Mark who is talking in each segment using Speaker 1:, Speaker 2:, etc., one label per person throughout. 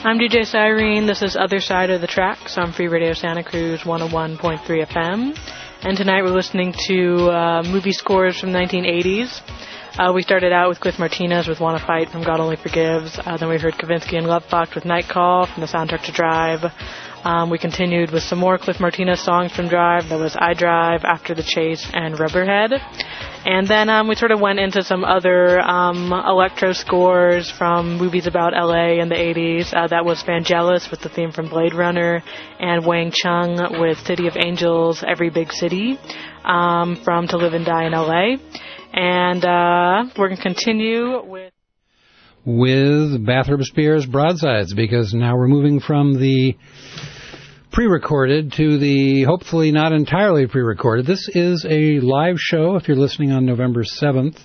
Speaker 1: I'm DJ Cyrene. This is Other Side of the Tracks on Free Radio Santa Cruz 101.3 FM. And tonight we're listening to movie scores from the 1980s. We started out with Cliff Martinez with Wanna Fight from God Only Forgives. Then we heard Kavinsky and Love Fucked with Night Call from the soundtrack to Drive. We continued with some more Cliff Martinez songs from Drive. That was I Drive, After the Chase, and Rubberhead. And then we sort of went into some other electro scores from movies about LA in the 80s. That was Vangelis with the theme from Blade Runner, and Wang Chung with City of Angels, Every Big City, from To Live and Die in LA. And we're going to continue with
Speaker 2: Bathrop Spears Broadsides, because now we're moving from the pre-recorded to the hopefully not entirely pre-recorded. This is a live show if you're listening on November 7th,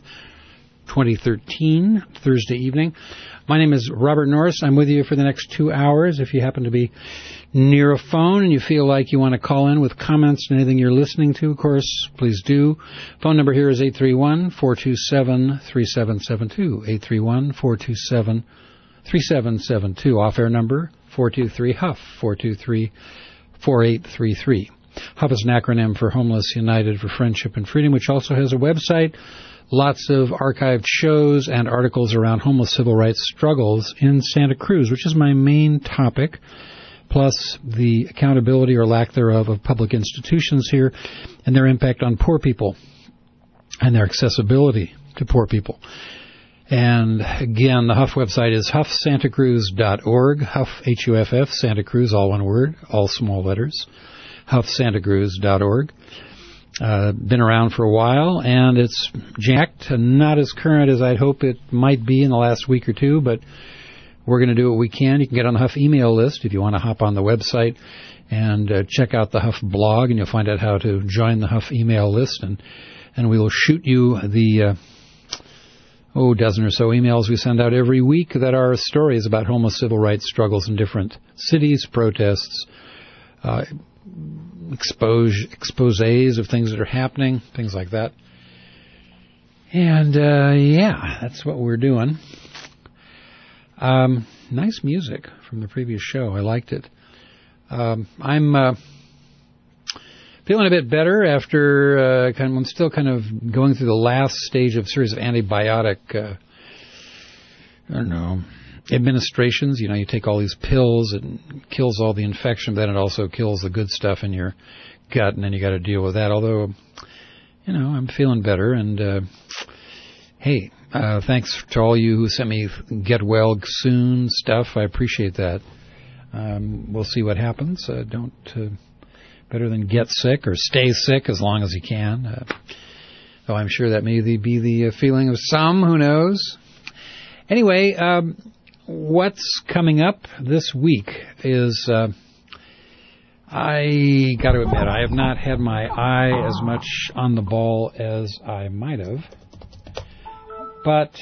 Speaker 2: 2013, Thursday evening. My name is Robert Norris. I'm with you for the next 2 hours. If you happen to be near a phone and you feel like you want to call in with comments on anything you're listening to, of course, please do. Phone number here is 831-427-3772. 831-427-3772. Off-air number 423-HUFF, 423-4833. HUFF is an acronym for Homeless United for Friendship and Freedom, which also has a website, lots of archived shows and articles around homeless civil rights struggles in Santa Cruz, which is my main topic, plus the accountability or lack thereof of public institutions here and their impact on poor people and their accessibility to poor people. And again, the Huff website is huffsantacruz.org, Huff, H-U-F-F, Santa Cruz, all one word, all small letters, huffsantacruz.org. Been around for a while, and it's jacked, not as current as I'd hope it might be in the last week or two, but we're going to do what we can. You can get on the Huff email list if you want to hop on the website and check out the Huff blog, and you'll find out how to join the Huff email list, and we will shoot you the dozen or so emails we send out every week that are stories about homeless civil rights struggles in different cities, protests, exposés of things that are happening, things like that. And, that's what we're doing. Nice music from the previous show. I liked it. I'm feeling a bit better after I'm still kind of going through the last stage of a series of antibiotic, administrations. You know, you take all these pills, it kills all the infection, but then it also kills the good stuff in your gut, and then you got to deal with that. Although, I'm feeling better, and hey, thanks to all you who sent me get well soon stuff. I appreciate that. We'll see what happens. Better than get sick or stay sick as long as you can. Though I'm sure that may be the feeling of some, who knows. Anyway, what's coming up this week is, I got to admit, I have not had my eye as much on the ball as I might have. But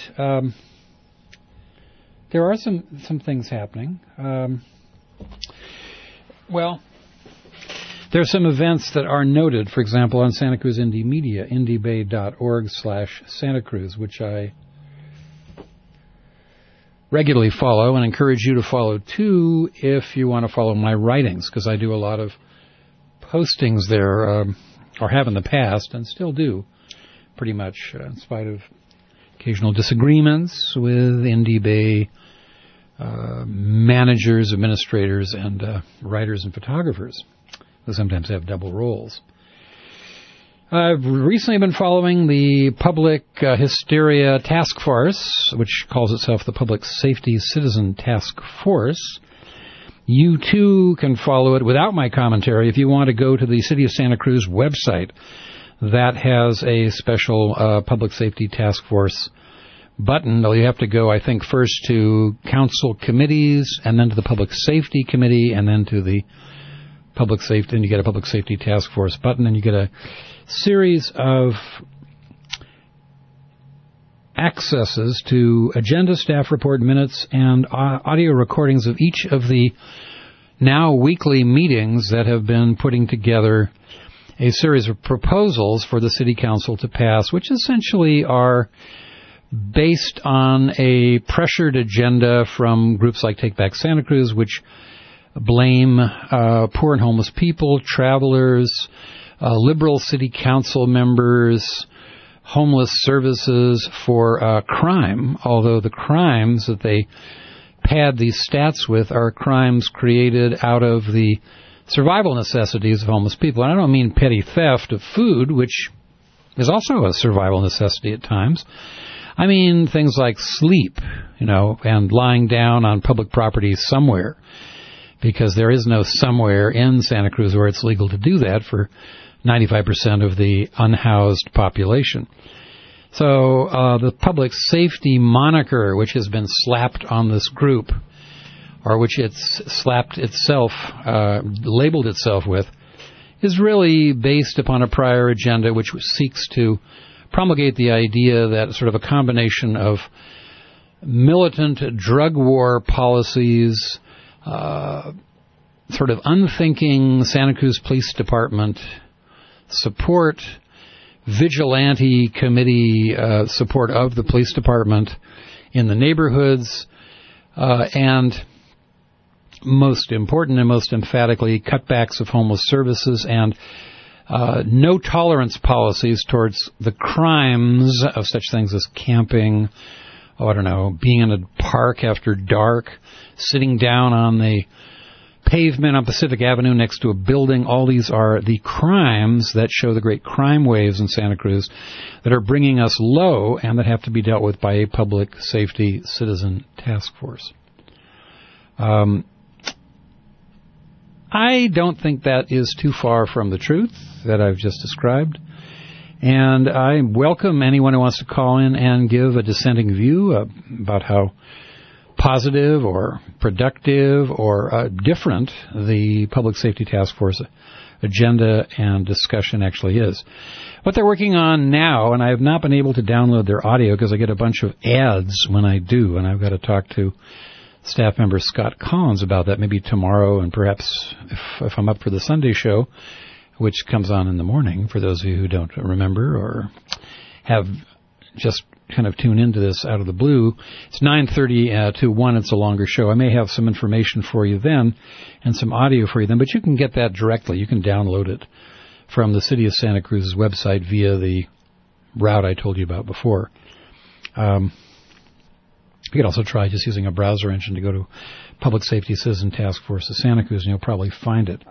Speaker 2: there are some things happening. There are some events that are noted, for example, on Santa Cruz Indie Media, indiebay.org/Santa Cruz, which I regularly follow and encourage you to follow, too, if you want to follow my writings, because I do a lot of postings there, or have in the past, and still do, pretty much, in spite of occasional disagreements with Indie Bay managers, administrators, and writers and photographers, who sometimes have double roles. I've recently been following the Public Hysteria Task Force, which calls itself the Public Safety Citizen Task Force. You, too, can follow it without my commentary if you want to go to the City of Santa Cruz website. That has a special Public Safety Task Force button. Well, you have to go, I think, first to Council Committees, and then to the Public Safety Committee, and then to the Public Safety, and you get a Public Safety Task Force button, and you get a series of accesses to agenda, staff report minutes, and audio recordings of each of the now weekly meetings that have been putting together a series of proposals for the City Council to pass, which essentially are based on a pressured agenda from groups like Take Back Santa Cruz, which blame poor and homeless people, travelers, liberal city council members, homeless services for crime, although the crimes that they pad these stats with are crimes created out of the survival necessities of homeless people. And I don't mean petty theft of food, which is also a survival necessity at times. I mean things like sleep, and lying down on public property somewhere, because there is no somewhere in Santa Cruz where it's legal to do that for 95% of the unhoused population. So the public safety moniker, which has been slapped on this group, or which it's slapped itself, labeled itself with, is really based upon a prior agenda which seeks to promulgate the idea that sort of a combination of militant drug war policies, sort of unthinking Santa Cruz Police Department support, vigilante committee support of the police department in the neighborhoods, and most important and most emphatically, cutbacks of homeless services and no tolerance policies towards the crimes of such things as camping, being in a park after dark, sitting down on the pavement on Pacific Avenue next to a building. All these are the crimes that show the great crime waves in Santa Cruz that are bringing us low and that have to be dealt with by a public safety citizen task force. I don't think that is too far from the truth that I've just described. And I welcome anyone who wants to call in and give a dissenting view about how positive or productive or different the Public Safety Task Force agenda and discussion actually is. What they're working on now, and I have not been able to download their audio because I get a bunch of ads when I do, and I've got to talk to staff member Scott Collins about that maybe tomorrow, and perhaps if I'm up for the Sunday show, which comes on in the morning, for those of you who don't remember or have just kind of tuned into this out of the blue. It's 9:30 to 1. It's a longer show. I may have some information for you then and some audio for you then, but you can get that directly. You can download it from the City of Santa Cruz's website via the route I told you about before. You could also try just using a browser engine to go to Public Safety Citizen Task Force of Santa Cruz, and you'll probably find it.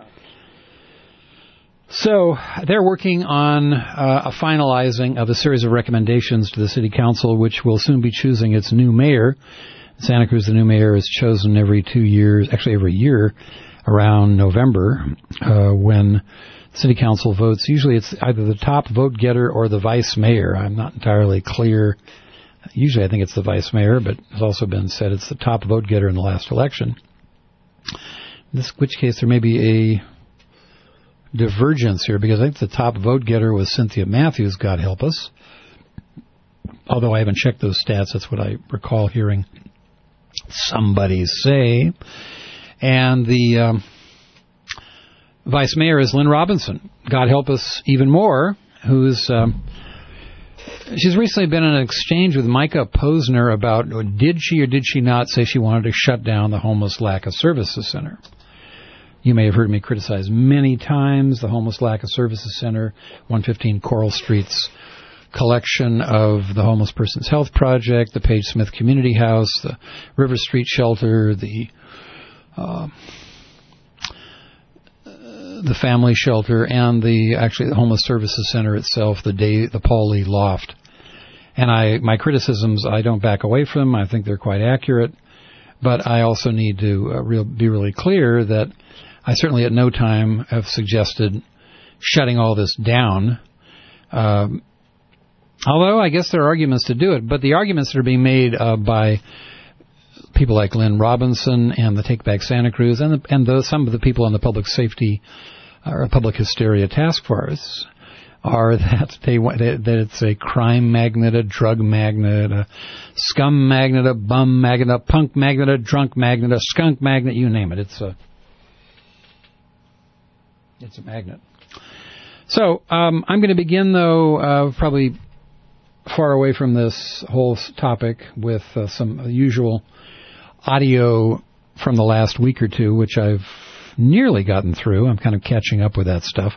Speaker 2: So they're working on a finalizing of a series of recommendations to the City Council, which will soon be choosing its new mayor. In Santa Cruz, the new mayor is chosen every 2 years, actually every year, around November, when City Council votes. Usually it's either the top vote getter or the vice mayor. I'm not entirely clear. Usually I think it's the vice mayor, but it's also been said it's the top vote getter in the last election. In which case there may be a divergence here, because I think the top vote getter was Cynthia Matthews, God help us. Although I haven't checked those stats, that's what I recall hearing somebody say. And the vice mayor is Lynn Robinson, God help us even more, who's she's recently been in an exchange with Micah Posner about did she or did she not say she wanted to shut down the Homeless Lack of Services Center. You may have heard me criticize many times the Homeless Lack of Services Center, 115 Coral Street's collection of the Homeless Persons Health Project, the Page Smith Community House, the River Street Shelter, the Family Shelter, and the Homeless Services Center itself, the Paul Lee Loft. And my criticisms, I don't back away from. I think they're quite accurate. But I also need to be really clear that I certainly at no time have suggested shutting all this down. Although I guess there are arguments to do it. But the arguments that are being made by people like Lynn Robinson and the Take Back Santa Cruz and some of the people on the Public Safety or Public Hysteria Task Force are that that it's a crime magnet, a drug magnet, a scum magnet, a bum magnet, a punk magnet, a drunk magnet, a skunk magnet, you name it. It's a magnet. So I'm going to begin, though, probably far away from this whole topic with some usual audio from the last week or two, which I've nearly gotten through. I'm kind of catching up with that stuff.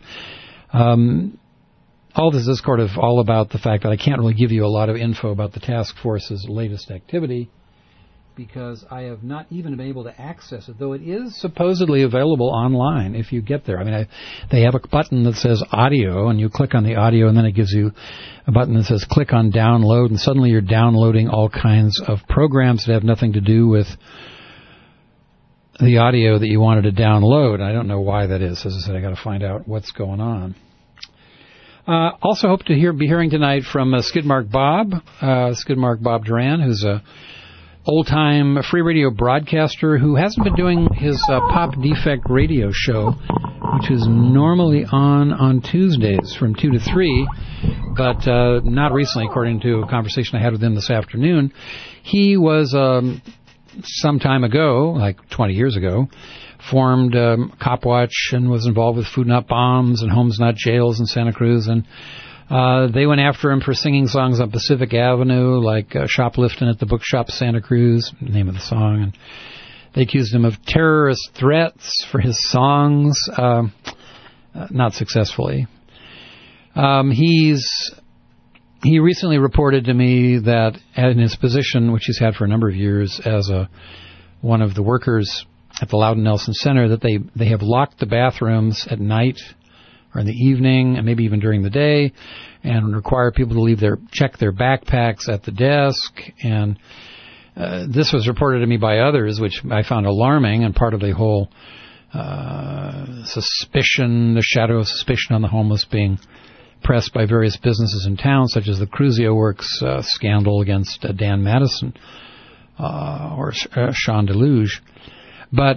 Speaker 2: All this is sort of all about the fact that I can't really give you a lot of info about the task force's latest activity because I have not even been able to access it, though it is supposedly available online if you get there. I mean, they have a button that says audio, and you click on the audio, and then it gives you a button that says click on download, and suddenly you're downloading all kinds of programs that have nothing to do with the audio that you wanted to download. I don't know why that is. As I said, I got to find out what's going on. Also hope to be hearing tonight from Skidmark Bob Duran, who's a old-time free radio broadcaster who hasn't been doing his Pop Defect radio show, which is normally on Tuesdays from 2 to 3, but not recently, according to a conversation I had with him this afternoon. He was, some time ago, like 20 years ago, formed Copwatch and was involved with Food Not Bombs and Homes Not Jails in Santa Cruz, and they went after him for singing songs on Pacific Avenue, like Shoplifting at the Bookshop Santa Cruz, name of the song, and they accused him of terrorist threats for his songs, not successfully. He recently reported to me that in his position, which he's had for a number of years as one of the workers at the Loudon Nelson Center, that they have locked the bathrooms at night or in the evening and maybe even during the day, and require people to check their backpacks at the desk. And this was reported to me by others, which I found alarming, and part of the whole suspicion, the shadow of suspicion on the homeless being pressed by various businesses in town, such as the Cruzio Works scandal against Dan Madison or Sean Deluge. But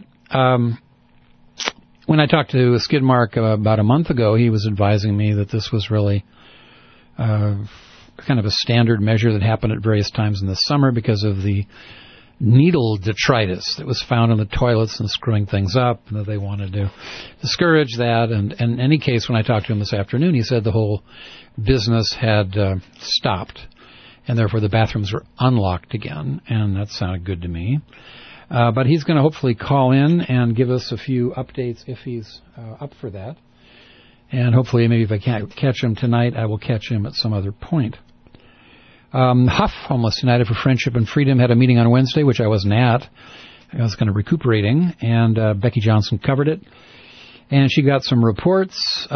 Speaker 2: when I talked to Skidmark about a month ago, he was advising me that this was really kind of a standard measure that happened at various times in the summer because of the needle detritus that was found in the toilets and screwing things up, and that they wanted to discourage that. And in any case, when I talked to him this afternoon, he said the whole business had stopped, and therefore the bathrooms were unlocked again, and that sounded good to me. But he's going to hopefully call in and give us a few updates if he's up for that. And hopefully, maybe if I can't catch him tonight, I will catch him at some other point. Huff, Homeless United for Friendship and Freedom, had a meeting on Wednesday, which I wasn't at. I was kind of recuperating, and Becky Johnson covered it. And she got some reports.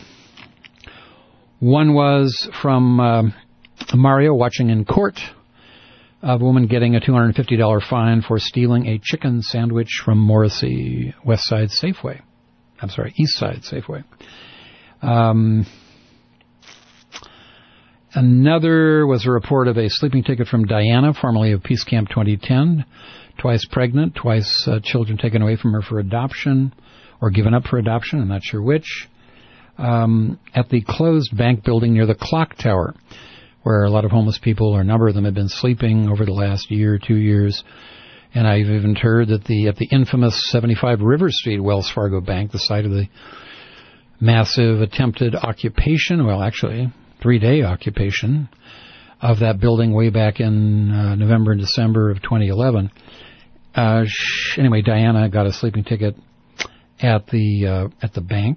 Speaker 2: One was from Mario watching in court of a woman getting a $250 fine for stealing a chicken sandwich from Morrissey East Side Safeway. Another was a report of a sleeping ticket from Diana, formerly of Peace Camp 2010, twice pregnant, twice children taken away from her for adoption, or given up for adoption, I'm not sure which, at the closed bank building near the clock tower, where a lot of homeless people, or a number of them, have been sleeping over the last year, 2 years. And I've even heard that at the infamous 75 River Street Wells Fargo Bank, the site of the massive attempted occupation, well, actually, 3-day occupation of that building way back in November and December of 2011. Anyway, Diana got a sleeping ticket at the bank.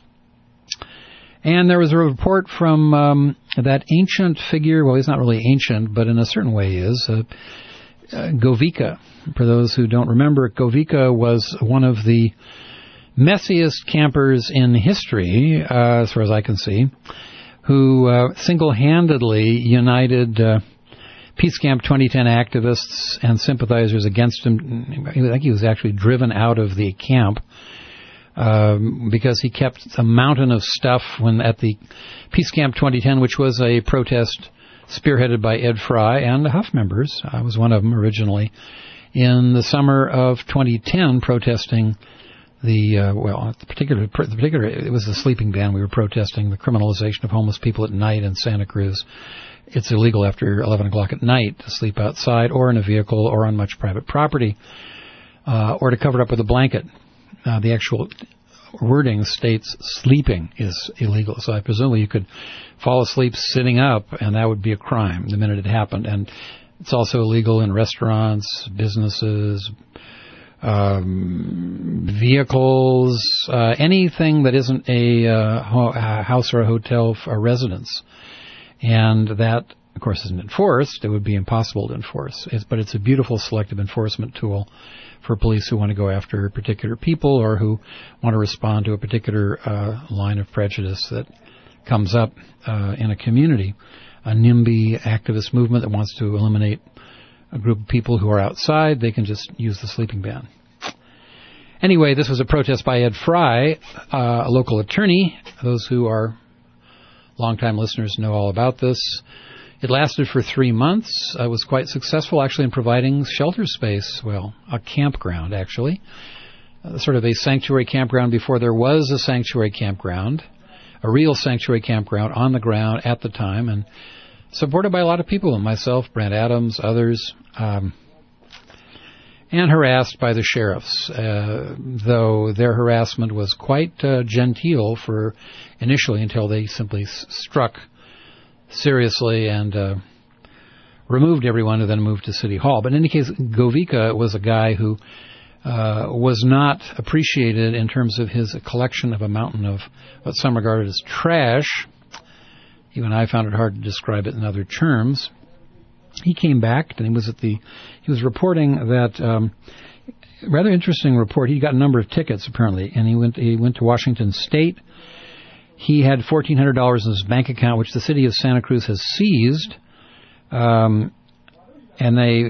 Speaker 2: And there was a report from that ancient figure. Well, he's not really ancient, but in a certain way he is. Govika. For those who don't remember, Govika was one of the messiest campers in history, as far as I can see, who single-handedly united Peace Camp 2010 activists and sympathizers against him. I think he was actually driven out of the camp because he kept a mountain of stuff when at the Peace Camp 2010, which was a protest spearheaded by Ed Fry and the Huff members. I was one of them originally. In the summer of 2010, protesting it was the sleeping ban. We were protesting the criminalization of homeless people at night in Santa Cruz. It's illegal after 11 o'clock at night to sleep outside or in a vehicle or on much private property or to cover it up with a blanket. The actual wording states sleeping is illegal. So I presumably you could fall asleep sitting up, and that would be a crime the minute it happened. And it's also illegal in restaurants, businesses, vehicles, anything that isn't a house or a hotel or a residence. And that, of course, isn't enforced. It would be impossible to enforce. But it's a beautiful selective enforcement tool for police who want to go after particular people or who want to respond to a particular line of prejudice that comes up in a community. A NIMBY activist movement that wants to eliminate a group of people who are outside, they can just use the sleeping ban. Anyway, this was a protest by Ed Fry, a local attorney. Those who are longtime listeners know all about this. It lasted for 3 months. It was quite successful, actually, in providing shelter space. Well, a campground, actually. Sort of a sanctuary campground before there was a sanctuary campground. A real sanctuary campground on the ground at the time, and supported by a lot of people, myself, Brent Adams, others, and harassed by the sheriffs, though their harassment was quite genteel for initially until they simply struck seriously and removed everyone and then moved to City Hall. But in any case, Govika was a guy who was not appreciated in terms of his collection of a mountain of what some regarded as trash. Even I found it hard to describe it in other terms. He came back and he was reporting that rather interesting report. He got a number of tickets apparently, and he went to Washington State. He had $1,400 in his bank account, which the city of Santa Cruz has seized, and they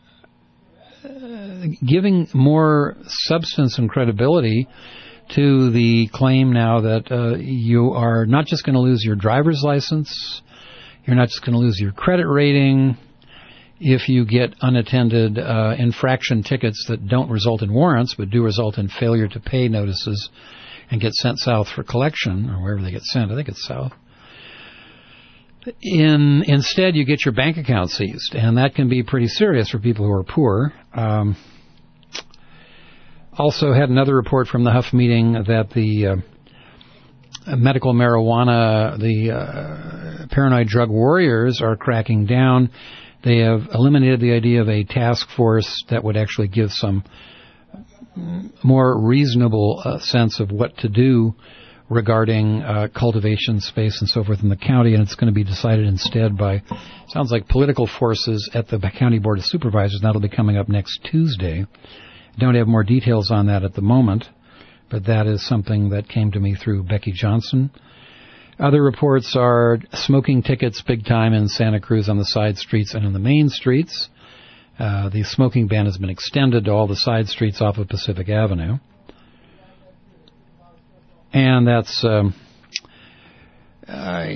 Speaker 2: giving more substance and credibility to the claim now that you are not just going to lose your driver's license, you're not just going to lose your credit rating if you get unattended infraction tickets that don't result in warrants but do result in failure to pay notices and get sent south for collection, or wherever they get sent. I think it's south. Instead, you get your bank account seized, and that can be pretty serious for people who are poor. Also had another report from the Huff meeting that the medical marijuana, the paranoid drug warriors are cracking down. They have eliminated the idea of a task force that would actually give some more reasonable sense of what to do regarding cultivation space and so forth in the county, and it's going to be decided instead by, sounds like, political forces at the County Board of Supervisors. That'll be coming up next Tuesday. Don't have more details on that at the moment, but that is something that came to me through Becky Johnson. Other reports are smoking tickets big time in Santa Cruz on the side streets and in the main streets. The smoking ban has been extended to all the side streets off of Pacific Avenue. And that's, I'd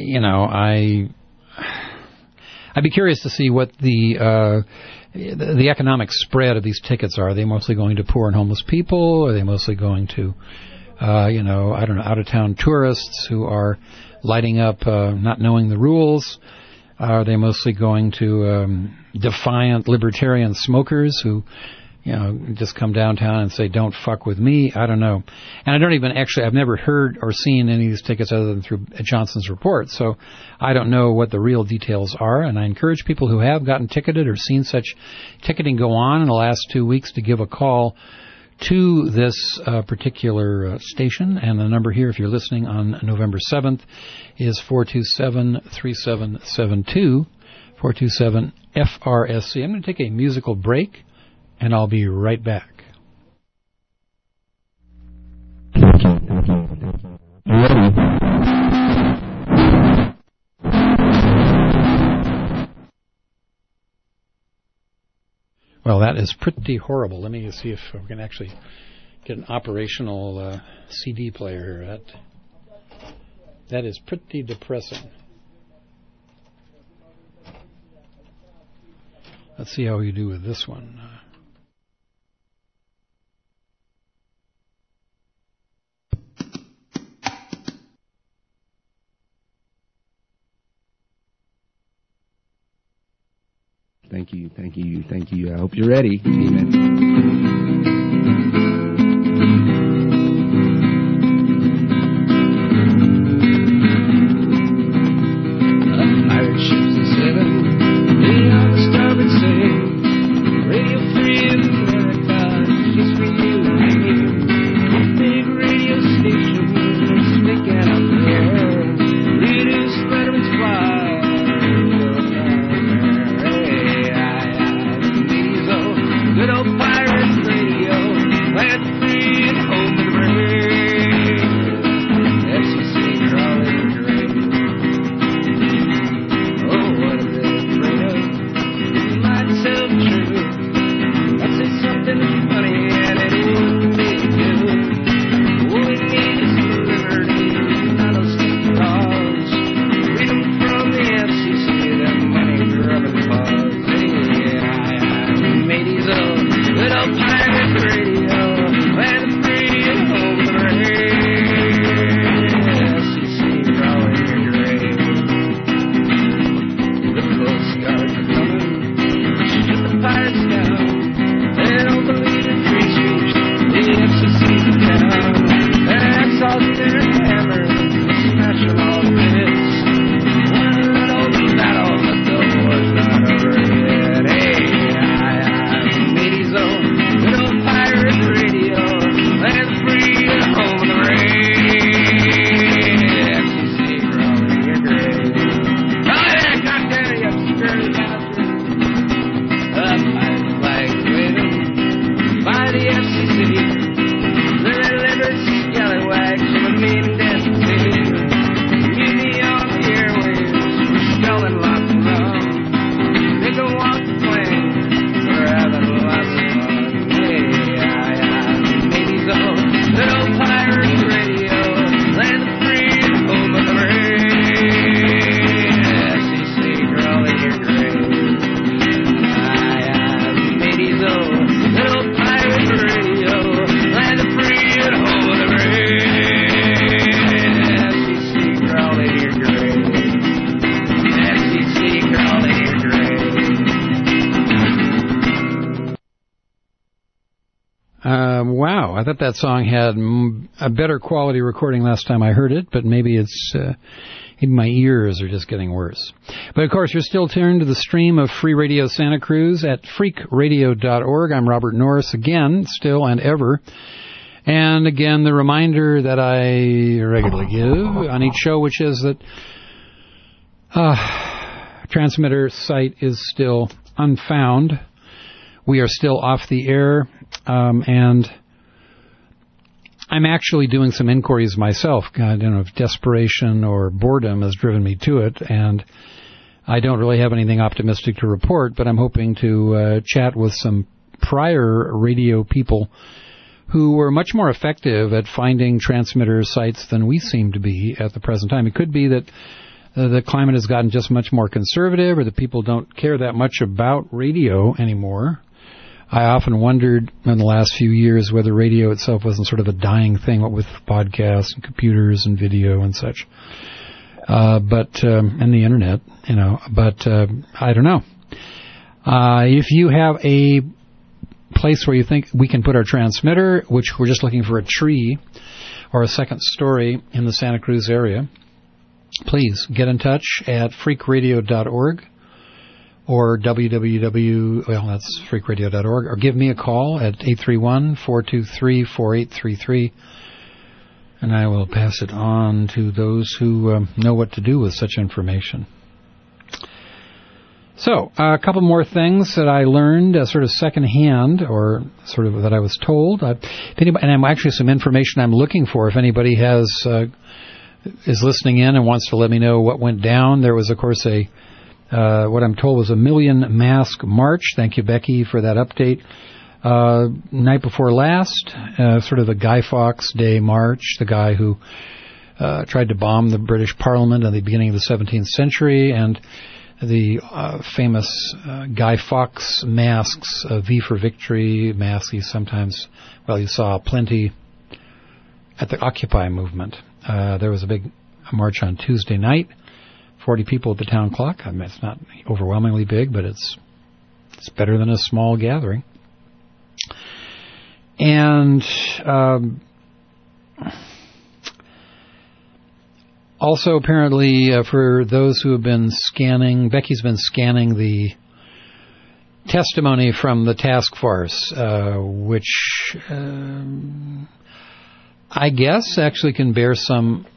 Speaker 2: be curious to see what the economic spread of these tickets are. Are they mostly going to poor and homeless people? Are they mostly going to, out-of-town tourists who are lighting up, not knowing the rules? Are they mostly going to defiant libertarian smokers who, just come downtown and say, don't fuck with me? I don't know. And I don't even I've never heard or seen any of these tickets other than through Johnson's report. So I don't know what the real details are. And I encourage people who have gotten ticketed or seen such ticketing go on in the last 2 weeks to give a call to this particular station. And the number here, if you're listening on November 7th, is 427-3772, 427-FRSC. I'm going to take a musical break, and I'll be right back. Well, that is pretty horrible. Let me see if we can actually get an operational CD player here. That is pretty depressing. Let's see how we do with this one.
Speaker 3: Thank you. I hope you're ready. Amen.
Speaker 2: I thought that song had a better quality recording last time I heard it, but maybe it's maybe my ears are just getting worse. But of course, you're still tuned to the stream of Free Radio Santa Cruz at freakradio.org. I'm Robert Norris again, still and ever. And again, the reminder that I regularly give on each show, which is that transmitter site is still unfound. We are still off the air, and I'm actually doing some inquiries myself. I don't know if desperation or boredom has driven me to it, and I don't really have anything optimistic to report, but I'm hoping to chat with some prior radio people who were much more effective at finding transmitter sites than we seem to be at the present time. It could be that the climate has gotten just much more conservative, or that people don't care that much about radio anymore. I often wondered in the last few years whether radio itself wasn't sort of a dying thing, what with podcasts and computers and video and such. And the internet, but I don't know. If you have a place where you think we can put our transmitter, which we're just looking for a tree or a second story in the Santa Cruz area, please get in touch at freakradio.org or that's freakradio.org, or give me a call at 831-423-4833, and I will pass it on to those who know what to do with such information. So, a couple more things that I learned sort of secondhand, or sort of that I was told. And I'm actually some information I'm looking for if anybody is listening in and wants to let me know what went down. There was, of course, what I'm told was a million mask march. Thank you, Becky, for that update. Night before last, sort of the Guy Fawkes Day March, the guy who tried to bomb the British Parliament at the beginning of the 17th century, and the famous Guy Fawkes masks, V for Victory masks. You saw plenty at the Occupy movement. There was a big march on Tuesday night, 40 people at the town clock. I mean, it's not overwhelmingly big, but it's better than a small gathering. And also, apparently, for those who have been scanning, Becky's been scanning the testimony from the task force, which I guess actually can bear some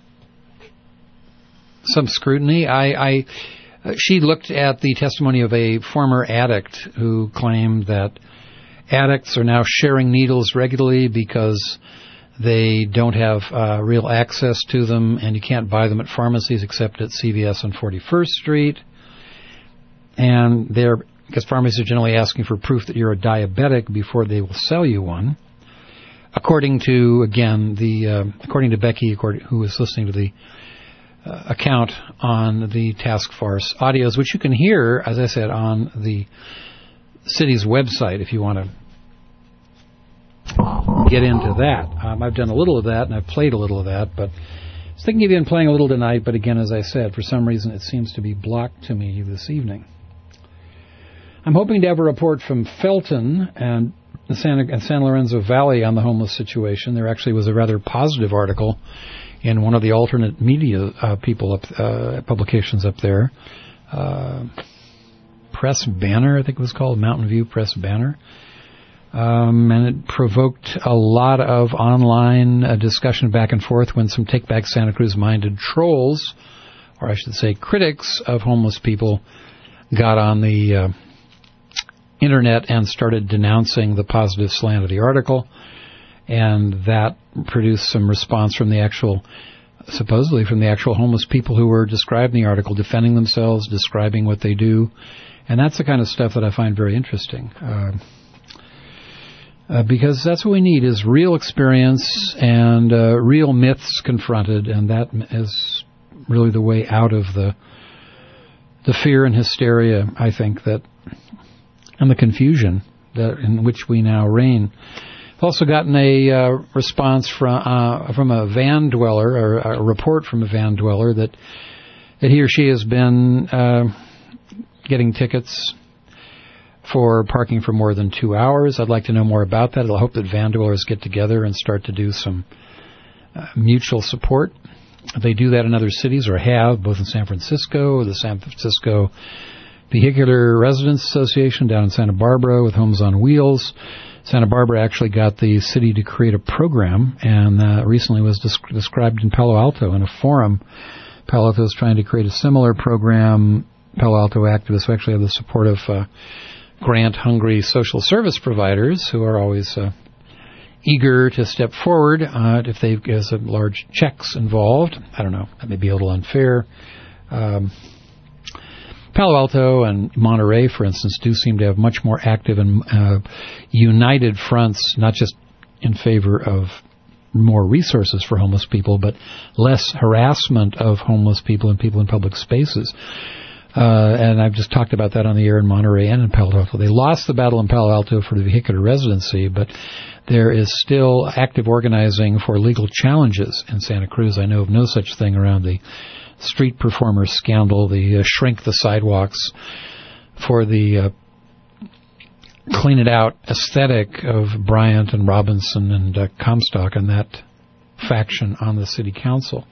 Speaker 2: scrutiny. She looked at the testimony of a former addict who claimed that addicts are now sharing needles regularly because they don't have real access to them, and you can't buy them at pharmacies except at CVS on 41st Street. And because pharmacies are generally asking for proof that you're a diabetic before they will sell you one. According to Becky, who was listening to the account on the task force audios, which you can hear, as I said, on the city's website if you want to get into that. I've done a little of that, and I've played a little of that, but I was thinking of even playing a little tonight, but again, as I said, for some reason it seems to be blocked to me this evening. I'm hoping to have a report from Felton and San Lorenzo Valley on the homeless situation. There actually was a rather positive article in one of the alternate media publications up there. Press Banner, I think it was called, Mountain View Press Banner. And it provoked a lot of online discussion back and forth when some Take Back Santa Cruz-minded trolls, or I should say critics of homeless people, got on the internet and started denouncing the positive slant of the article. And that produced some response from supposedly from the actual homeless people who were describing the article, defending themselves, describing what they do. And that's the kind of stuff that I find very interesting. Because that's what we need, is real experience and real myths confronted, and that is really the way out of the fear and hysteria, I think, and the confusion in which we now reign. I've also gotten a response from a van dweller, or a report from a van dweller that he or she has been getting tickets for parking for more than 2 hours. I'd like to know more about that. I hope that van dwellers get together and start to do some mutual support. They do that in other cities, or have, both in San Francisco, the San Francisco Vehicular Residents Association down in Santa Barbara with Homes on Wheels. Santa Barbara actually got the city to create a program, and recently was described in Palo Alto in a forum. Palo Alto is trying to create a similar program. Palo Alto activists who actually have the support of grant-hungry social service providers who are always eager to step forward if there's large checks involved. I don't know. That may be a little unfair. Palo Alto and Monterey, for instance, do seem to have much more active and united fronts, not just in favor of more resources for homeless people, but less harassment of homeless people and people in public spaces. And I've just talked about that on the air in Monterey and in Palo Alto. They lost the battle in Palo Alto for the vehicular residency, but there is still active organizing for legal challenges in Santa Cruz. I know of no such thing around the street performer scandal, the shrink the sidewalks, for the clean it out aesthetic of Bryant and Robinson and Comstock and that faction on the city council.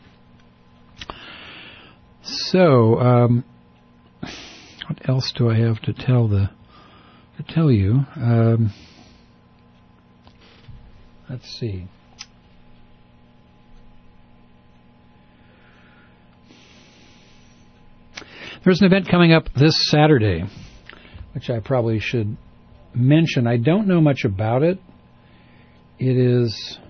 Speaker 2: So, what else do I have to tell you? Let's see. There's an event coming up this Saturday, which I probably should mention. I don't know much about it. It is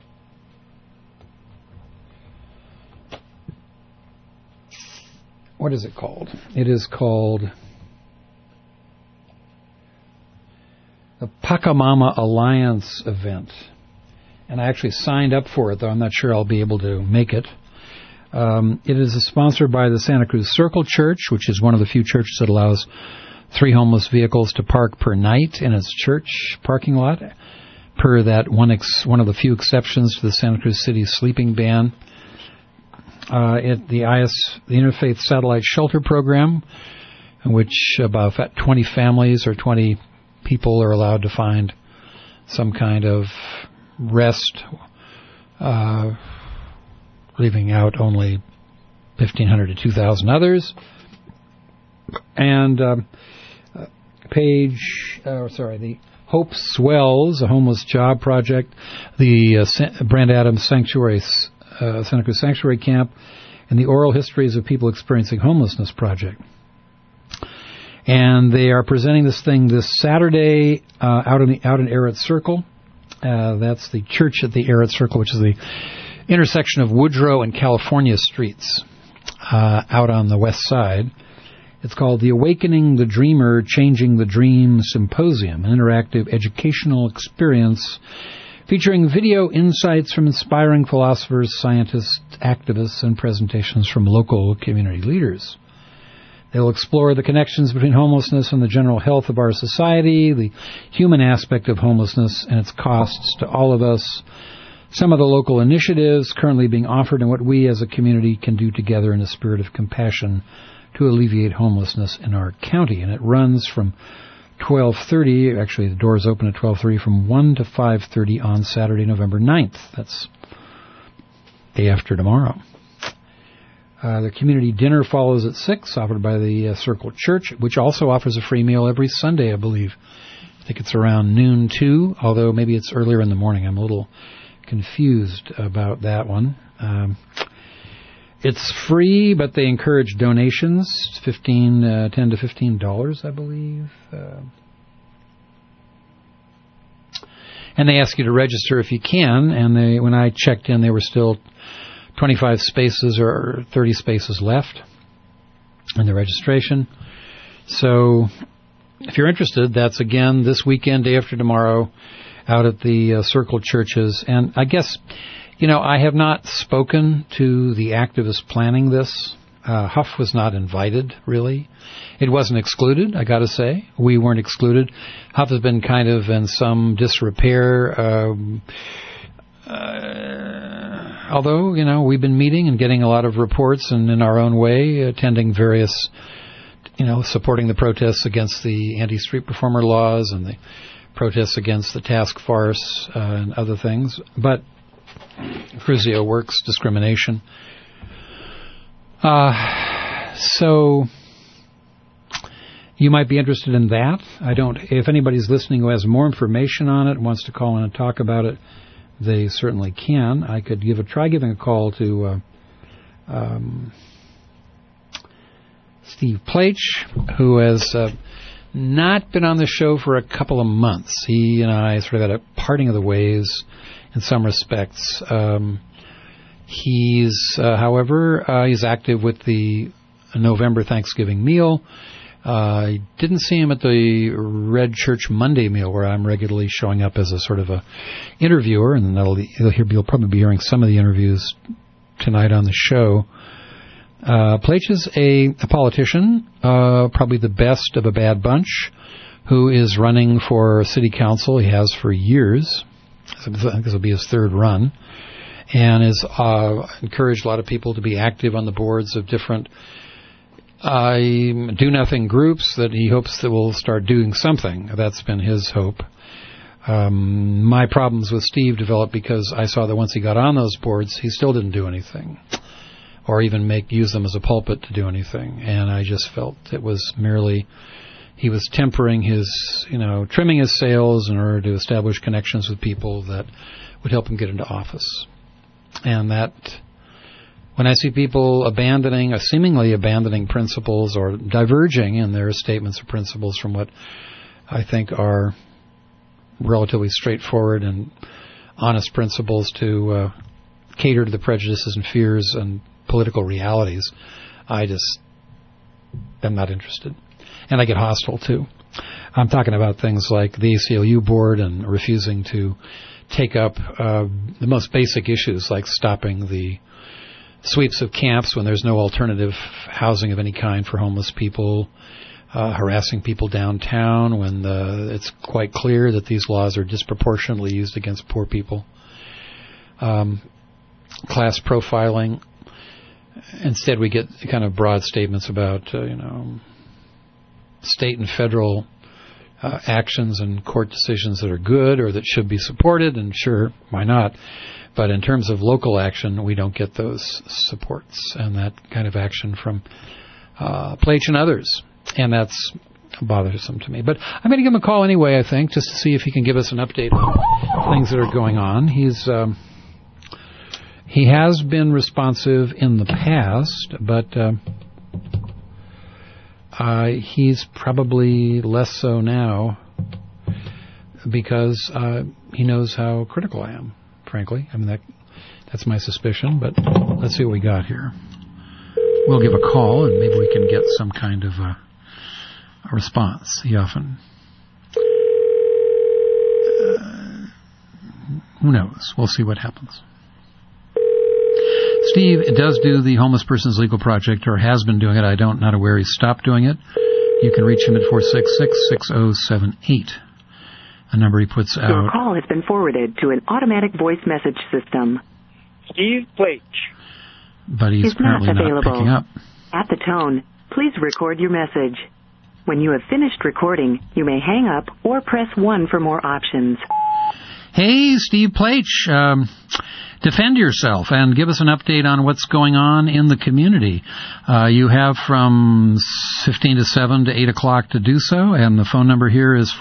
Speaker 2: what is it called? It is called the Pachamama Alliance event. And I actually signed up for it, though I'm not sure I'll be able to make it. It is sponsored by the Santa Cruz Circle Church, which is one of the few churches that allows 3 homeless vehicles to park per night in its church parking lot, per that one of the few exceptions to the Santa Cruz City sleeping ban. The Interfaith Satellite Shelter Program, in which about 20 families or 20 people are allowed to find some kind of rest, leaving out only 1,500 to 2,000 others. And the Hope Swells, a homeless job project, the Brand Adams Sanctuary, Santa Cruz Sanctuary Camp, and the Oral Histories of People Experiencing Homelessness project. And they are presenting this thing this Saturday out in Arrett Circle. That's the church at the Arrett Circle, which is the intersection of Woodrow and California streets out on the west side. It's called the Awakening the Dreamer, Changing the Dream Symposium, an interactive educational experience featuring video insights from inspiring philosophers, scientists, activists, and presentations from local community leaders. They will explore the connections between homelessness and the general health of our society, the human aspect of homelessness and its costs to all of us, some of the local initiatives currently being offered, and what we as a community can do together in a spirit of compassion to alleviate homelessness in our county. And it runs from 12:30, actually the doors open at 12:30, from 1 to 5:30 on Saturday, November 9th. That's day after tomorrow. The community dinner follows at 6, offered by the Circle Church, which also offers a free meal every Sunday, I believe. I think it's around noon too, although maybe it's earlier in the morning. I'm a little confused about that one. It's free, but they encourage donations, $10 to $15, I believe. And they ask you to register if you can, and when I checked in, there were still 25 spaces or 30 spaces left in the registration. So if you're interested, that's again this weekend, day after tomorrow, out at the Circle Churches. And I guess, I have not spoken to the activists planning this. Huff was not invited, really. It wasn't excluded, I got to say. We weren't excluded. Huff has been kind of in some disrepair. Although, we've been meeting and getting a lot of reports and in our own way attending various supporting the protests against the anti-street performer laws and the protests against the task force and other things. But Cruzio works discrimination. So you might be interested in that. If anybody's listening who has more information on it and wants to call in and talk about it, they certainly can. I could try giving a call to Steve Plach, who has not been on the show for a couple of months. He and I sort of had a parting of the ways in some respects. However, he's active with the November Thanksgiving meal. I didn't see him at the Red Church Monday meal, where I'm regularly showing up as a sort of a interviewer, and you'll probably be hearing some of the interviews tonight on the show. Plach is a politician, probably the best of a bad bunch, who is running for city council. He has for years. I think this will be his third run, and has encouraged a lot of people to be active on the boards of different do-nothing groups that he hopes that will start doing something. That's been his hope. My problems with Steve developed because I saw that once he got on those boards, he still didn't do anything, or even use them as a pulpit to do anything. And I just felt it was merely he was tempering trimming his sails in order to establish connections with people that would help him get into office. And that, when I see people seemingly abandoning principles or diverging in their statements of principles from what I think are relatively straightforward and honest principles to cater to the prejudices and fears and political realities, I just am not interested. And I get hostile, too. I'm talking about things like the ACLU board and refusing to take up the most basic issues like stopping the sweeps of camps when there's no alternative housing of any kind for homeless people, harassing people downtown when it's quite clear that these laws are disproportionately used against poor people, class profiling. Instead, we get kind of broad statements about, state and federal actions and court decisions that are good or that should be supported, and sure, why not? But in terms of local action, we don't get those supports and that kind of action from Plach and others, and that's bothersome to me. But I'm going to give him a call anyway, I think, just to see if he can give us an update on things that are going on. He has been responsive in the past, but he's probably less so now because he knows how critical I am, frankly. I mean, that's my suspicion, but let's see what we got here. We'll give a call, and maybe we can get some kind of a response. He often... who knows? We'll see what happens. Steve does do the Homeless Persons Legal Project, or has been doing it. I'm not aware he's stopped doing it. You can reach him at 466-6078, a number he puts out.
Speaker 4: Your call has been forwarded to an automatic voice message system. Steve Plach.
Speaker 2: But he's apparently not picking up.
Speaker 4: At the tone, please record your message. When you have finished recording, you may hang up or press 1 for more options.
Speaker 2: Hey, Steve Plach. Defend yourself and give us an update on what's going on in the community. You have from 15 to 7 to 8 o'clock to do so, and the phone number here is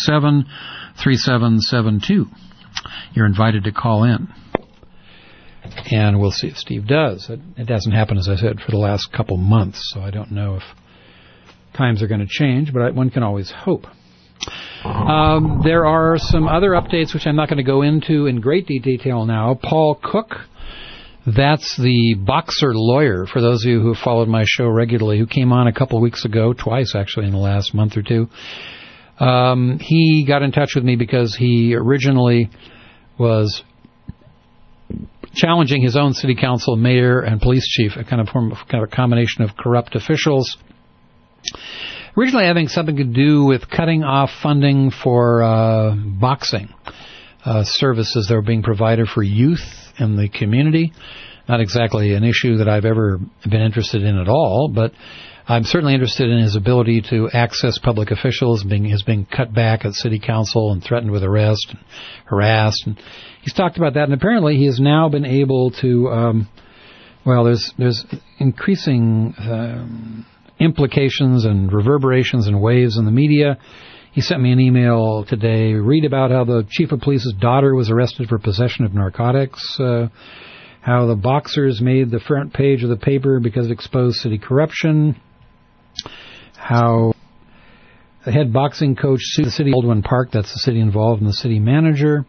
Speaker 2: 427-3772. You're invited to call in. And we'll see if Steve does. It hasn't happened, as I said, for the last couple months, so I don't know if times are going to change, but one can always hope. There are some other updates which I'm not going to go into in great detail now. Paul Cook, that's the boxer lawyer, for those of you who have followed my show regularly, who came on a couple of weeks ago, twice actually in the last month or two. He got in touch with me because he originally was challenging his own city council, mayor, and police chief, a kind of combination of corrupt officials, originally having something to do with cutting off funding for boxing services that were being provided for youth in the community. Not exactly an issue that I've ever been interested in at all, but I'm certainly interested in his ability to access public officials. Has been cut back at city council and threatened with arrest and harassed. And he's talked about that, and apparently he has now been able to. There's increasing implications and reverberations and waves in the media. He sent me an email today. Read about how the chief of police's daughter was arrested for possession of narcotics. How the boxers made the front page of the paper because it exposed city corruption. How the head boxing coach sued the city of Baldwin Park, that's the city involved, and the city manager,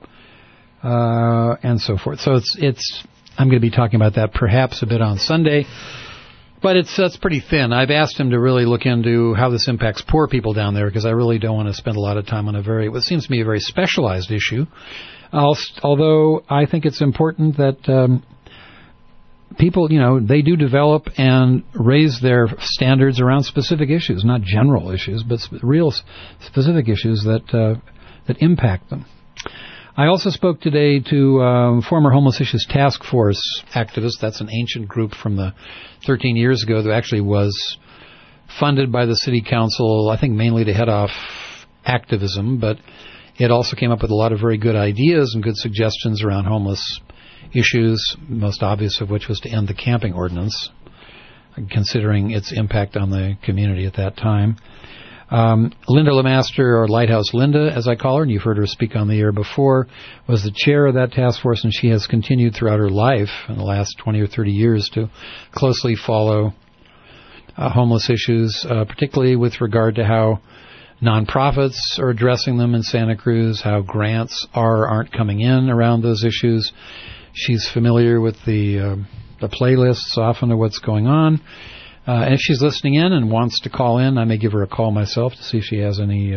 Speaker 2: and so forth. So I'm going to be talking about that perhaps a bit on Sunday, but that's pretty thin. I've asked him to really look into how this impacts poor people down there, because I really don't want to spend a lot of time on what seems to me a very specialized issue. Although I think it's important that people, they do develop and raise their standards around specific issues, not general issues, but real specific issues that impact them. I also spoke today to former Homeless Issues Task Force activists. That's an ancient group from the 13 years ago that actually was funded by the city council, I think mainly to head off activism, but it also came up with a lot of very good ideas and good suggestions around homeless issues, most obvious of which was to end the camping ordinance, considering its impact on the community at that time. Linda LeMaster, or Lighthouse Linda, as I call her, and you've heard her speak on the air before, was the chair of that task force, and she has continued throughout her life in the last 20 or 30 years to closely follow homeless issues, particularly with regard to how nonprofits are addressing them in Santa Cruz, how grants aren't coming in around those issues. She's familiar with the playlists often of what's going on. And if she's listening in and wants to call in, I may give her a call myself to see if she has any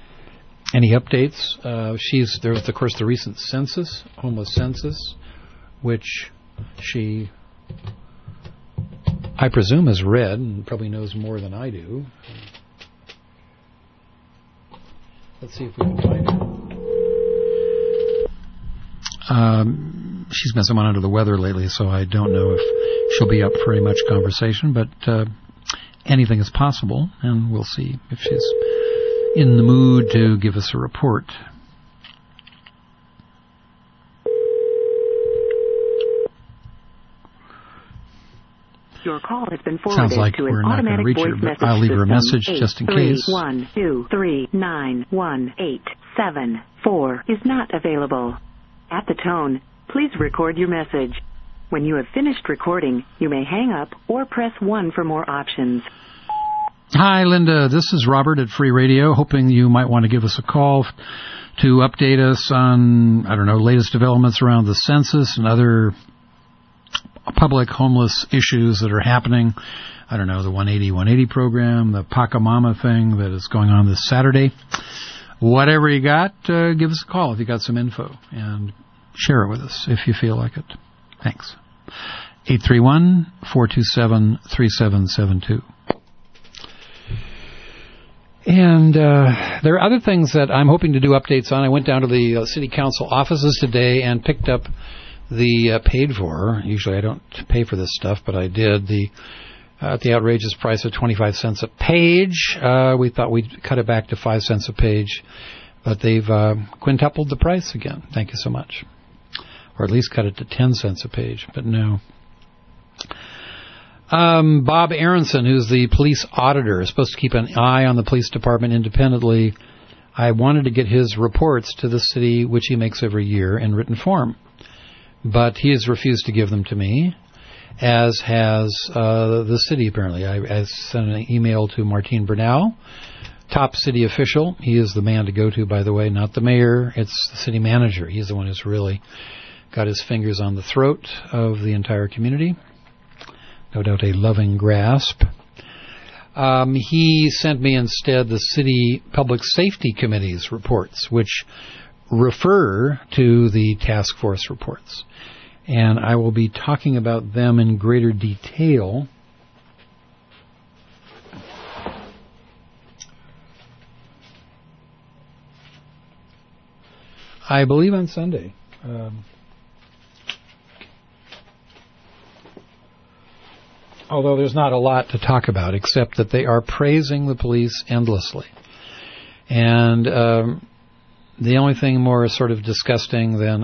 Speaker 2: updates. There was, of course, the recent census, homeless census, which she, I presume, has read and probably knows more than I do. Let's see if we can find her. She's been somewhat under the weather lately, so I don't know if she'll be up for much conversation, but anything is possible, and we'll see if she's in the mood to give us a report.
Speaker 4: Your call has been forwarded
Speaker 2: Sounds like
Speaker 4: to
Speaker 2: we're
Speaker 4: an
Speaker 2: not going to
Speaker 4: automatic
Speaker 2: reach
Speaker 4: voice
Speaker 2: her, but
Speaker 4: message
Speaker 2: I'll leave her a
Speaker 4: system.
Speaker 2: message just in case.
Speaker 4: 831-239-1874 is not available. At the tone, please record your message. When you have finished recording, you may hang up or press 1 for more options.
Speaker 2: Hi, Linda. This is Robert at Free Radio, hoping you might want to give us a call to update us on, latest developments around the census and other public homeless issues that are happening. The 180-180 program, the Pacamama thing that is going on this Saturday. Whatever you got, give us a call if you got some info, and share it with us if you feel like it. Thanks. 831-427-3772. And there are other things that I'm hoping to do updates on. I went down to the city council offices today and picked up the paid for. Usually I don't pay for this stuff, but I did. At the outrageous price of 25 cents a page. We thought we'd cut it back to 5 cents a page, but they've quintupled the price again. Thank you so much. Or at least cut it to 10 cents a page, but no. Bob Aronson, who's the police auditor, is supposed to keep an eye on the police department independently. I wanted to get his reports to the city, which he makes every year, in written form. But he has refused to give them to me, as has the city, apparently. I sent an email to Martine Bernal, top city official. He is the man to go to, by the way, not the mayor. It's the city manager. He's the one who's really got his fingers on the throat of the entire community. No doubt a loving grasp. He sent me instead the City Public Safety Committee's reports, which refer to the task force reports. And I will be talking about them in greater detail I believe on Sunday. although there's not a lot to talk about, except that they are praising the police endlessly. And the only thing more sort of disgusting than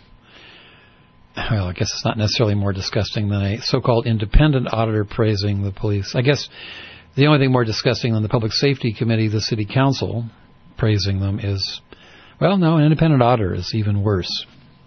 Speaker 2: I guess it's not necessarily more disgusting than a so-called independent auditor praising the police. I guess the only thing more disgusting than the Public Safety Committee, the City Council, praising them is, well, no, an independent auditor is even worse.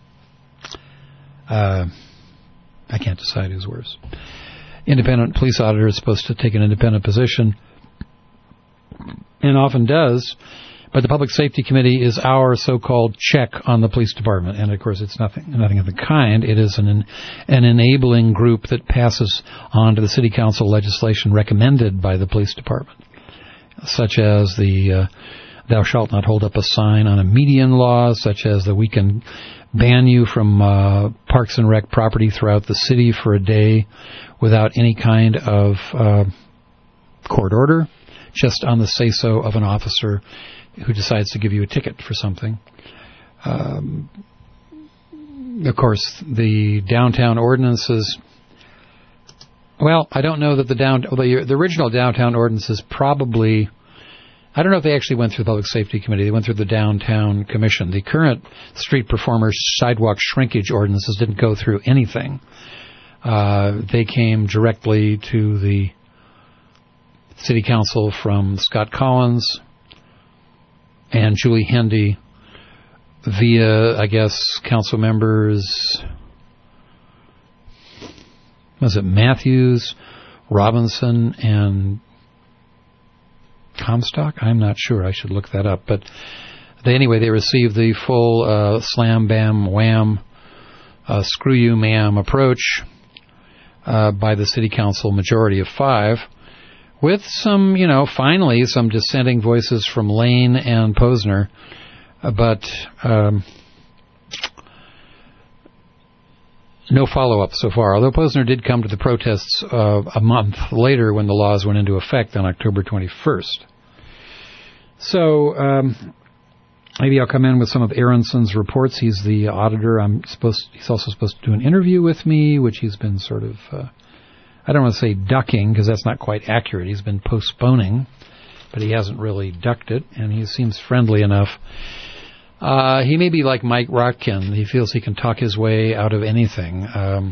Speaker 2: I can't decide who's worse. Independent police auditor is supposed to take an independent position, and often does, but the Public Safety Committee is our so-called check on the police department, and of course it's nothing of the kind. It is an enabling group that passes on to the City Council legislation recommended by the police department, such as the thou shalt not hold up a sign on a median law, such as that we can ban you from Parks and Rec property throughout the city for a day without any kind of court order, just on the say-so of an officer who decides to give you a ticket for something. Of course, the downtown ordinances, well, I don't know that the original downtown ordinances probably, I don't know if they actually went through the Public Safety Committee. They went through the Downtown Commission. The current street performer sidewalk shrinkage ordinances didn't go through anything. They came directly to the City Council from Scott Collins and Julie Hendy via, I guess, council members, was it Matthews, Robinson, and Comstock? I'm not sure. I should look that up. But they received the full slam, bam, wham, screw you, ma'am approach by the City Council majority of 5, with some, finally some dissenting voices from Lane and Posner, but no follow-up so far, although Posner did come to the protests a month later when the laws went into effect on October 21st. So maybe I'll come in with some of Aronson's reports. He's the auditor. He's also supposed to do an interview with me, which he's been sort of, I don't want to say ducking, because that's not quite accurate. He's been postponing, but he hasn't really ducked it, and he seems friendly enough. He may be like Mike Rotkin. He feels he can talk his way out of anything. I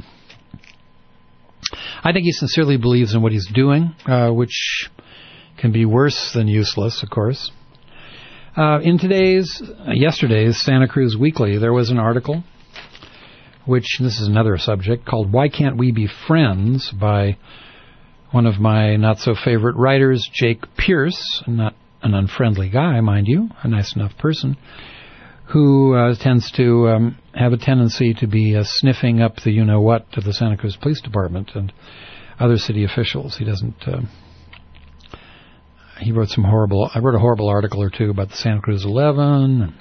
Speaker 2: think he sincerely believes in what he's doing, which can be worse than useless, of course. In yesterday's Santa Cruz Weekly, there was an article, which, this is another subject, called Why Can't We Be Friends, by one of my not-so-favorite writers, Jake Pierce, not an unfriendly guy, mind you, a nice enough person, who tends to have a tendency to be sniffing up the you-know-what to the Santa Cruz Police Department and other city officials. He doesn't... I wrote a horrible article or two about the Santa Cruz 11.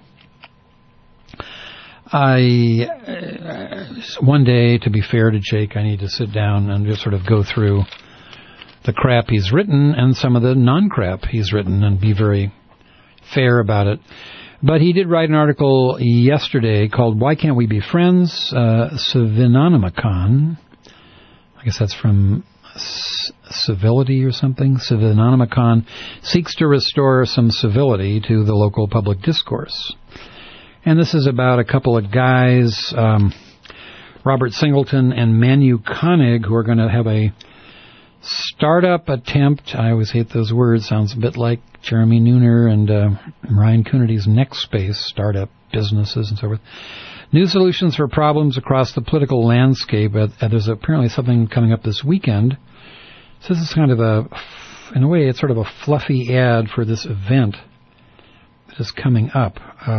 Speaker 2: One day, to be fair to Jake, I need to sit down and just sort of go through the crap he's written and some of the non-crap he's written and be very fair about it. But he did write an article yesterday called Why Can't We Be Friends? Civinonimicon. I guess that's from Civility or something. Civinonimicon seeks to restore some civility to the local public discourse. And this is about a couple of guys, Robert Singleton and Manu Koenig, who are going to have a startup attempt. I always hate those words. Sounds a bit like Jeremy Neuner and Ryan Coonerty's NextSpace, startup businesses and so forth. New solutions for problems across the political landscape. There's apparently something coming up this weekend. So this is kind of in a way, it's sort of a fluffy ad for this event that is coming up.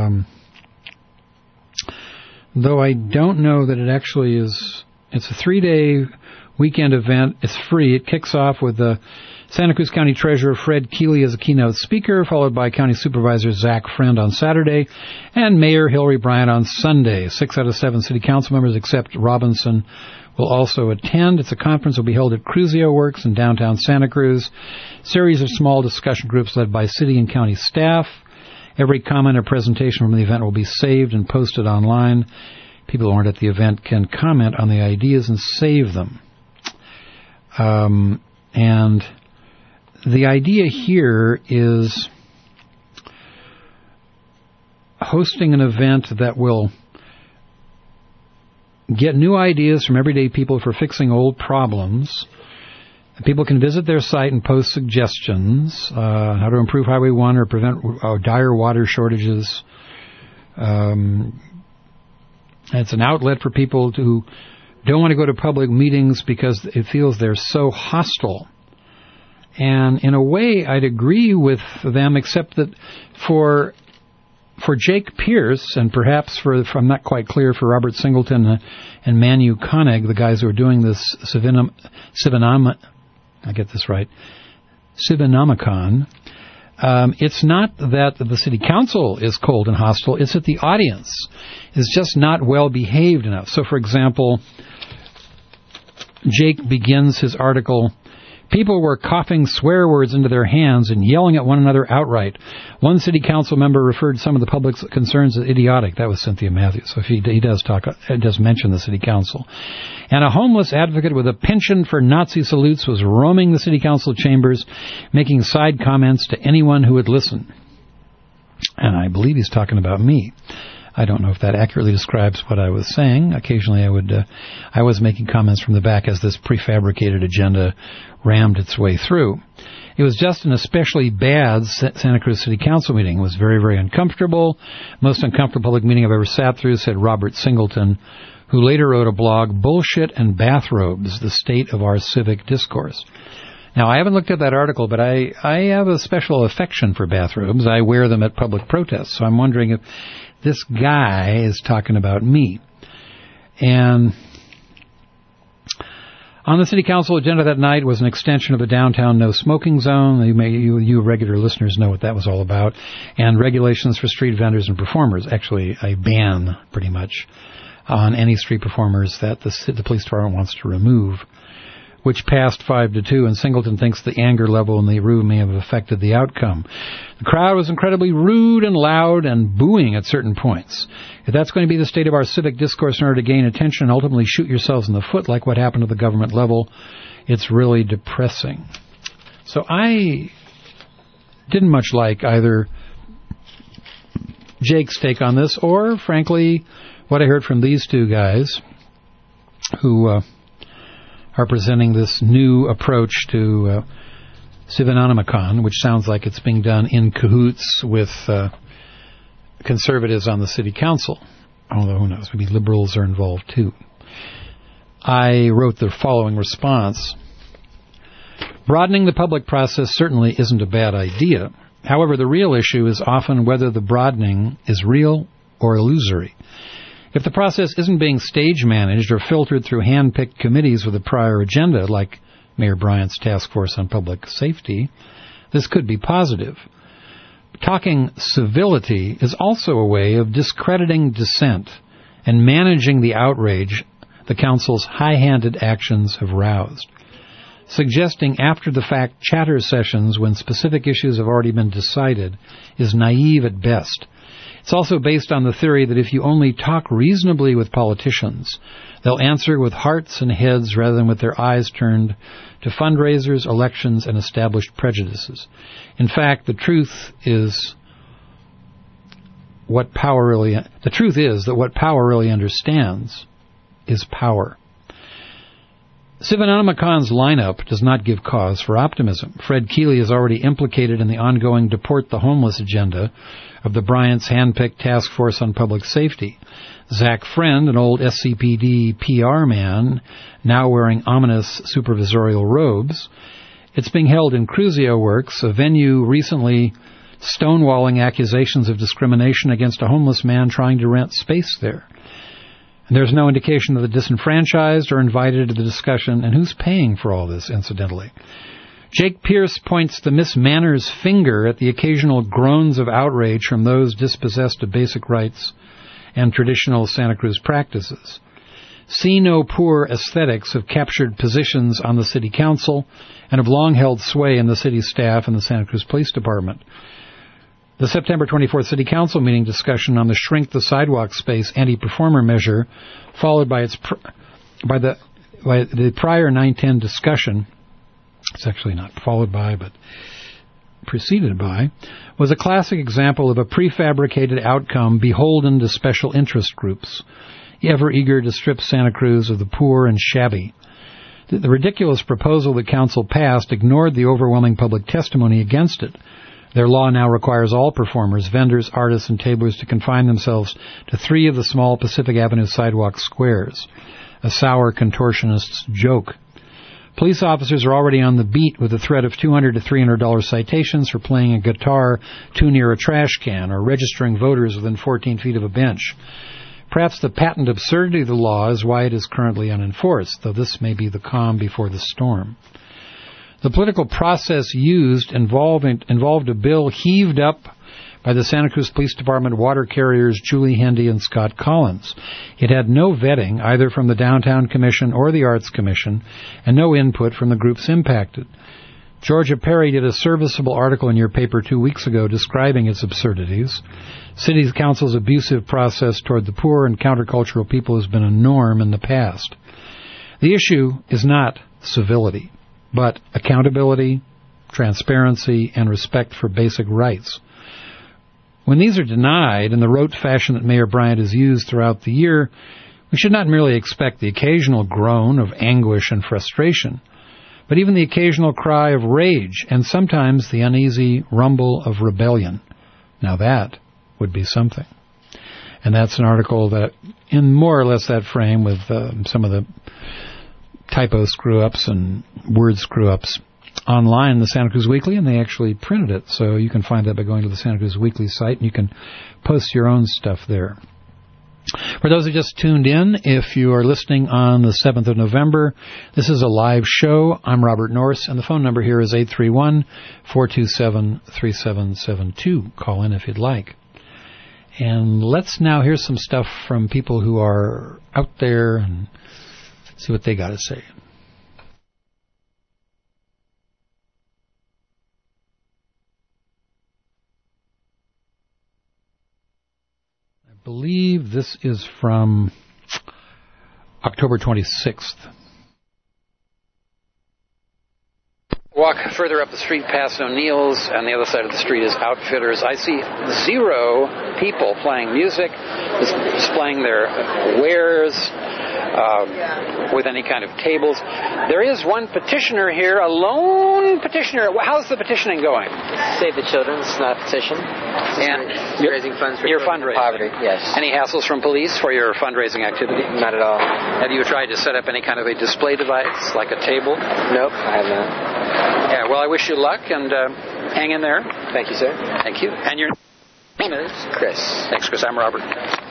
Speaker 2: Though I don't know that it actually is. It's a 3-day weekend event. It's free. It kicks off with the Santa Cruz County Treasurer Fred Keeley as a keynote speaker, followed by County Supervisor Zach Friend on Saturday, and Mayor Hillary Bryant on Sunday. 6 out of 7 city council members, except Robinson, will also attend. It's a conference that will be held at Cruzio Works in downtown Santa Cruz. Series of small discussion groups led by city and county staff. Every comment or presentation from the event will be saved and posted online. People who aren't at the event can comment on the ideas and save them. And the idea here is hosting an event that will get new ideas from everyday people for fixing old problems. People can visit their site and post suggestions, how to improve Highway 1 or prevent dire water shortages. It's an outlet for people who don't want to go to public meetings because it feels they're so hostile. And in a way, I'd agree with them, except that for Jake Pierce, and perhaps I'm not quite clear, for Robert Singleton and Manu Koenig, the guys who are doing this Civinomicon, it's not that the city council is cold and hostile, it's that the audience is just not well behaved enough. So, for example, Jake begins his article, "People were coughing swear words into their hands and yelling at one another outright. One city council member referred some of the public's concerns as idiotic." That was Cynthia Matthews. So he does mention the city council. "And a homeless advocate with a penchant for Nazi salutes was roaming the city council chambers, making side comments to anyone who would listen." And I believe he's talking about me. I don't know if that accurately describes what I was saying. Occasionally I was making comments from the back as this prefabricated agenda rammed its way through. "It was just an especially bad Santa Cruz City Council meeting. It was very, very uncomfortable. Most uncomfortable public meeting I've ever sat through," said Robert Singleton, who later wrote a blog, "Bullshit and Bathrobes, the State of Our Civic Discourse." Now, I haven't looked at that article, but I have a special affection for bathrobes. I wear them at public protests, so I'm wondering if this guy is talking about me. And on the city council agenda that night was an extension of the downtown no smoking zone. You regular listeners know what that was all about. And regulations for street vendors and performers. Actually, a ban, pretty much, on any street performers that the police department wants to remove, which passed 5-2, and Singleton thinks the anger level in the room may have affected the outcome. "The crowd was incredibly rude and loud and booing at certain points. If that's going to be the state of our civic discourse in order to gain attention and ultimately shoot yourselves in the foot like what happened at the government level, it's really depressing." So I didn't much like either Jake's take on this or, frankly, what I heard from these two guys who are presenting this new approach to Civinomicon, which sounds like it's being done in cahoots with conservatives on the city council. Although, who knows, maybe liberals are involved too. I wrote the following response. "Broadening the public process certainly isn't a bad idea. However, the real issue is often whether the broadening is real or illusory. If the process isn't being stage-managed or filtered through hand-picked committees with a prior agenda, like Mayor Bryant's Task Force on Public Safety, this could be positive. Talking civility is also a way of discrediting dissent and managing the outrage the council's high-handed actions have roused. Suggesting after-the-fact chatter sessions when specific issues have already been decided is naive at best. It's also based on the theory that if you only talk reasonably with politicians, they'll answer with hearts and heads rather than with their eyes turned to fundraisers, elections, and established prejudices. In fact, the truth is that what power really understands is power." Civinomicon's lineup does not give cause for optimism. Fred Keeley is already implicated in the ongoing Deport the Homeless agenda of the Bryant's hand-picked Task Force on Public Safety. Zach Friend, an old SCPD PR man, now wearing ominous supervisorial robes. It's being held in Cruzio Works, a venue recently stonewalling accusations of discrimination against a homeless man trying to rent space there. And there's no indication that the disenfranchised are invited to the discussion, and who's paying for all this, incidentally? Jake Pierce points the Miss Manners finger at the occasional groans of outrage from those dispossessed of basic rights and traditional Santa Cruz practices. See no poor aesthetics have captured positions on the city council and have long held sway in the city staff and the Santa Cruz Police Department. The September 24th City Council meeting discussion on the Shrink the Sidewalk Space anti-performer measure, followed by the prior 910 discussion, it's actually not followed by, but preceded by, was a classic example of a prefabricated outcome beholden to special interest groups, ever eager to strip Santa Cruz of the poor and shabby. The ridiculous proposal that Council passed ignored the overwhelming public testimony against it. Their law now requires all performers, vendors, artists, and tablers to confine themselves to 3 of the small Pacific Avenue sidewalk squares. A sour contortionist's joke. Police officers are already on the beat with a threat of $200 to $300 citations for playing a guitar too near a trash can or registering voters within 14 feet of a bench. Perhaps the patent absurdity of the law is why it is currently unenforced, though this may be the calm before the storm. The political process used involved a bill heaved up by the Santa Cruz Police Department water carriers Julie Hendy and Scott Collins. It had no vetting either from the Downtown Commission or the Arts Commission, and no input from the groups impacted. Georgia Perry did a serviceable article in your paper 2 weeks ago describing its absurdities. City Council's abusive process toward the poor and countercultural people has been a norm in the past. The issue is not civility, but accountability, transparency, and respect for basic rights. When these are denied in the rote fashion that Mayor Bryant has used throughout the year, we should not merely expect the occasional groan of anguish and frustration, but even the occasional cry of rage and sometimes the uneasy rumble of rebellion. Now that would be something. And that's an article that, in more or less that frame with some of the typo screw-ups and word screw-ups online in the Santa Cruz Weekly, and they actually printed it. So you can find that by going to the Santa Cruz Weekly site, and you can post your own stuff there. For those who just tuned in, if you are listening on the 7th of November, this is a live show. I'm Robert Norse, and the phone number here is 831-427-3772. Call in if you'd like. And let's now hear some stuff from people who are out there and see what they got to say. I believe this is from October 26th.
Speaker 5: Walk further up the street past O'Neill's, and the other side of the street is Outfitters. I see 0 people playing music, displaying their wares with any kind of tables. There is one petitioner here, a lone petitioner. How's the petitioning going?
Speaker 6: Save the Children. It's not a petition.
Speaker 5: And
Speaker 6: you're raising funds for
Speaker 5: fundraising.
Speaker 6: Poverty. Yes.
Speaker 5: Any hassles from police for your fundraising activity?
Speaker 6: Not at all.
Speaker 5: Have you tried to set up any kind of a display device, like a table?
Speaker 6: Nope, I have not.
Speaker 5: Yeah, well, I wish you luck, and hang in there.
Speaker 6: Thank you, sir.
Speaker 5: Thank you. And your name is?
Speaker 6: Chris.
Speaker 5: Thanks, Chris. I'm Robert.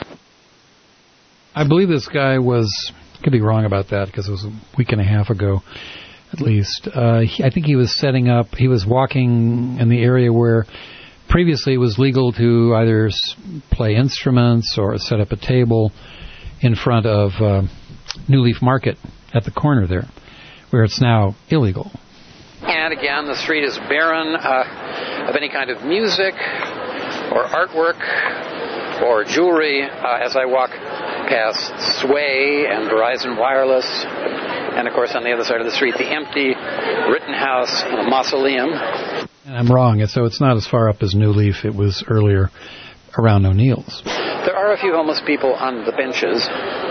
Speaker 2: I believe this guy could be wrong about that because it was a week and a half ago at least. I think he was he was walking in the area where previously it was legal to either play instruments or set up a table in front of New Leaf Market at the corner there, where it's now illegal.
Speaker 5: And again, the street is barren of any kind of music or artwork or jewelry as I walk past Sway and Verizon Wireless, and of course on the other side of the street, the empty Rittenhouse Mausoleum.
Speaker 2: And I'm wrong, so it's not as far up as New Leaf. It was earlier around O'Neill's.
Speaker 5: There are a few homeless people on the benches.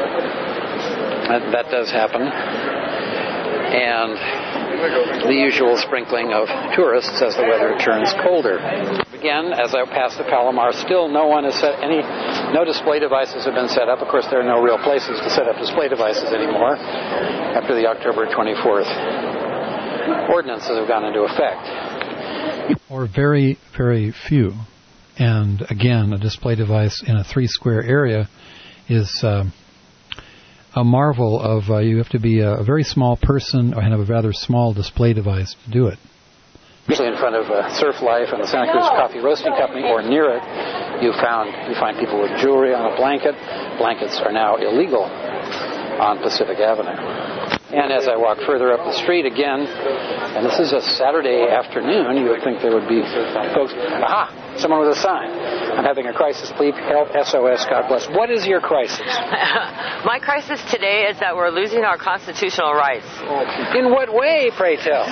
Speaker 5: That does happen. And the usual sprinkling of tourists as the weather turns colder. Again, as I pass the Palomar, still no display devices have been set up. Of course, there are no real places to set up display devices anymore after the October 24th ordinances have gone into effect.
Speaker 2: Or very, very few. And again, a display device in a 3-square area is a marvel of you have to be a very small person or have a rather small display device to do it.
Speaker 5: Usually in front of Surf Life and the Santa Cruz Coffee Roasting Company or near it, you find people with jewelry on a blanket. Blankets are now illegal on Pacific Avenue. And as I walk further up the street again, and this is a Saturday afternoon, you would think there would be folks. Aha! Someone with a sign. I'm having a crisis. Please help. SOS. God bless. What is your crisis?
Speaker 7: My crisis today is that we're losing our constitutional rights.
Speaker 5: In what way, pray tell?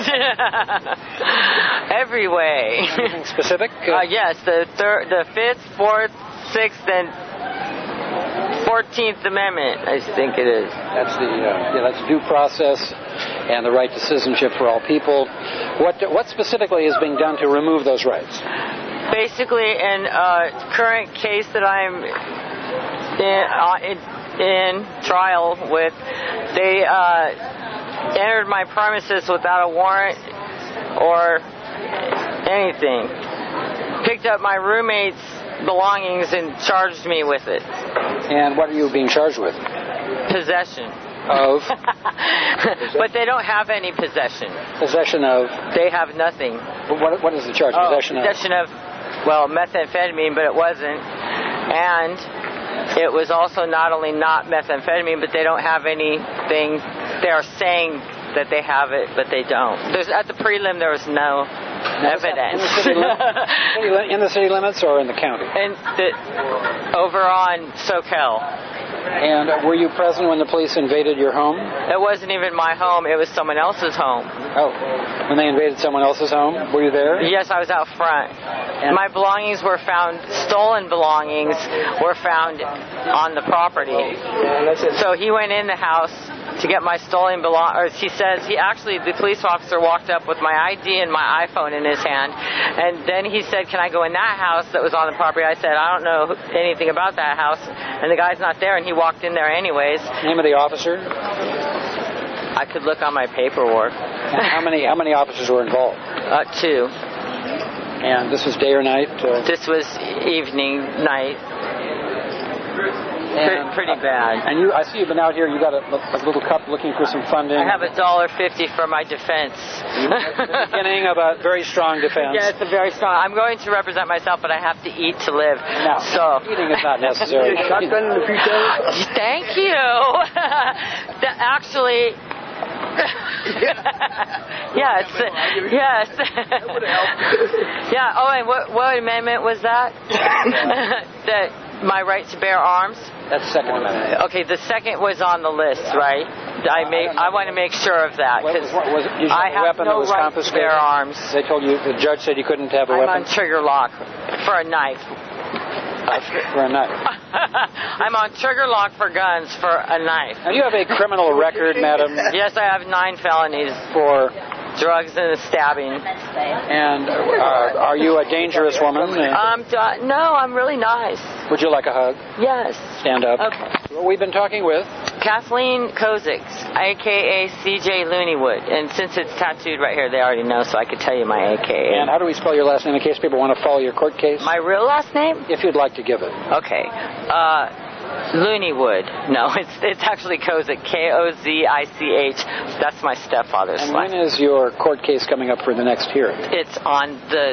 Speaker 7: Every way.
Speaker 5: Anything specific?
Speaker 7: Yes, the 5th, 4th, 6th, and 14th Amendment, I think it is.
Speaker 5: That's that's due process and the right to citizenship for all people. What specifically is being done to remove those rights?
Speaker 7: Basically, in a current case that I'm in trial with, they entered my premises without a warrant or anything. Picked up my roommate's belongings and charged me with it.
Speaker 5: And what are you being charged with?
Speaker 7: Possession.
Speaker 5: Of?
Speaker 7: But they don't have any possession.
Speaker 5: Possession of?
Speaker 7: They have nothing.
Speaker 5: What is the charge?
Speaker 7: Possession of, well, methamphetamine, but it wasn't. And it was also not only not methamphetamine, but they don't have anything. They're saying that they have it, but they don't. At the prelim, there was no evidence.
Speaker 5: In the city limits or in the county?
Speaker 7: Over on Soquel.
Speaker 5: And were you present when the police invaded your home?
Speaker 7: It wasn't even my home. It was someone else's home.
Speaker 5: Oh. When they invaded someone else's home, were you there?
Speaker 7: Yes, I was out front. And my belongings were found, stolen belongings were found on the property. So he went in the house to get my stolen belongings. He says the police officer walked up with my ID and my iPhone in his hand, and then he said, "Can I go in that house that was on the property?" I said, "I don't know anything about that house," and the guy's not there, and he walked in there anyways.
Speaker 5: Name of the officer?
Speaker 7: I could look on my paperwork.
Speaker 5: How many officers were involved?
Speaker 7: 2.
Speaker 5: And this was day or night?
Speaker 7: This was evening, night. Pretty bad.
Speaker 5: And I see you've been out here. You got a little cup looking for some funding.
Speaker 7: I have $1.50 for my defense.
Speaker 5: The beginning of a very strong defense.
Speaker 7: Yeah, it's a very strong. I'm going to represent myself, but I have to eat to live.
Speaker 5: No,
Speaker 7: so
Speaker 5: eating is not necessary.
Speaker 3: Shotgun in the future.
Speaker 7: Thank you. Actually. Yes. Yeah. Oh, and what amendment was that? That my right to bear arms.
Speaker 5: That's the Second Amendment.
Speaker 7: Okay, the second was on the list, right? I want to make sure of that because I have no right to bear arms.
Speaker 5: They told you, the judge said you couldn't have a weapon.
Speaker 7: I'm on trigger lock for a knife.
Speaker 5: For a knife.
Speaker 7: I'm on trigger lock for guns for a knife.
Speaker 5: Now, do you have a criminal record, madam?
Speaker 7: Yes, I have 9 felonies
Speaker 5: for
Speaker 7: drugs and stabbing.
Speaker 5: And are you a dangerous woman?
Speaker 7: No, I'm really nice.
Speaker 5: Would you like a hug?
Speaker 7: Yes.
Speaker 5: Stand up.
Speaker 7: Okay.
Speaker 5: Well, we've been talking with
Speaker 7: Kathleen Kozik, a.k.a. C.J. Looneywood. And since it's tattooed right here, they already know, so I could tell you my a.k.a.
Speaker 5: And how do we spell your last name in case people want to follow your court case?
Speaker 7: My real last name?
Speaker 5: If you'd like to give it.
Speaker 7: Okay. Looneywood. No, it's actually Kozik. K-O-Z-I-C-H. That's my stepfather's
Speaker 5: And
Speaker 7: last.
Speaker 5: when is your court case coming up for the next hearing?
Speaker 7: It's on the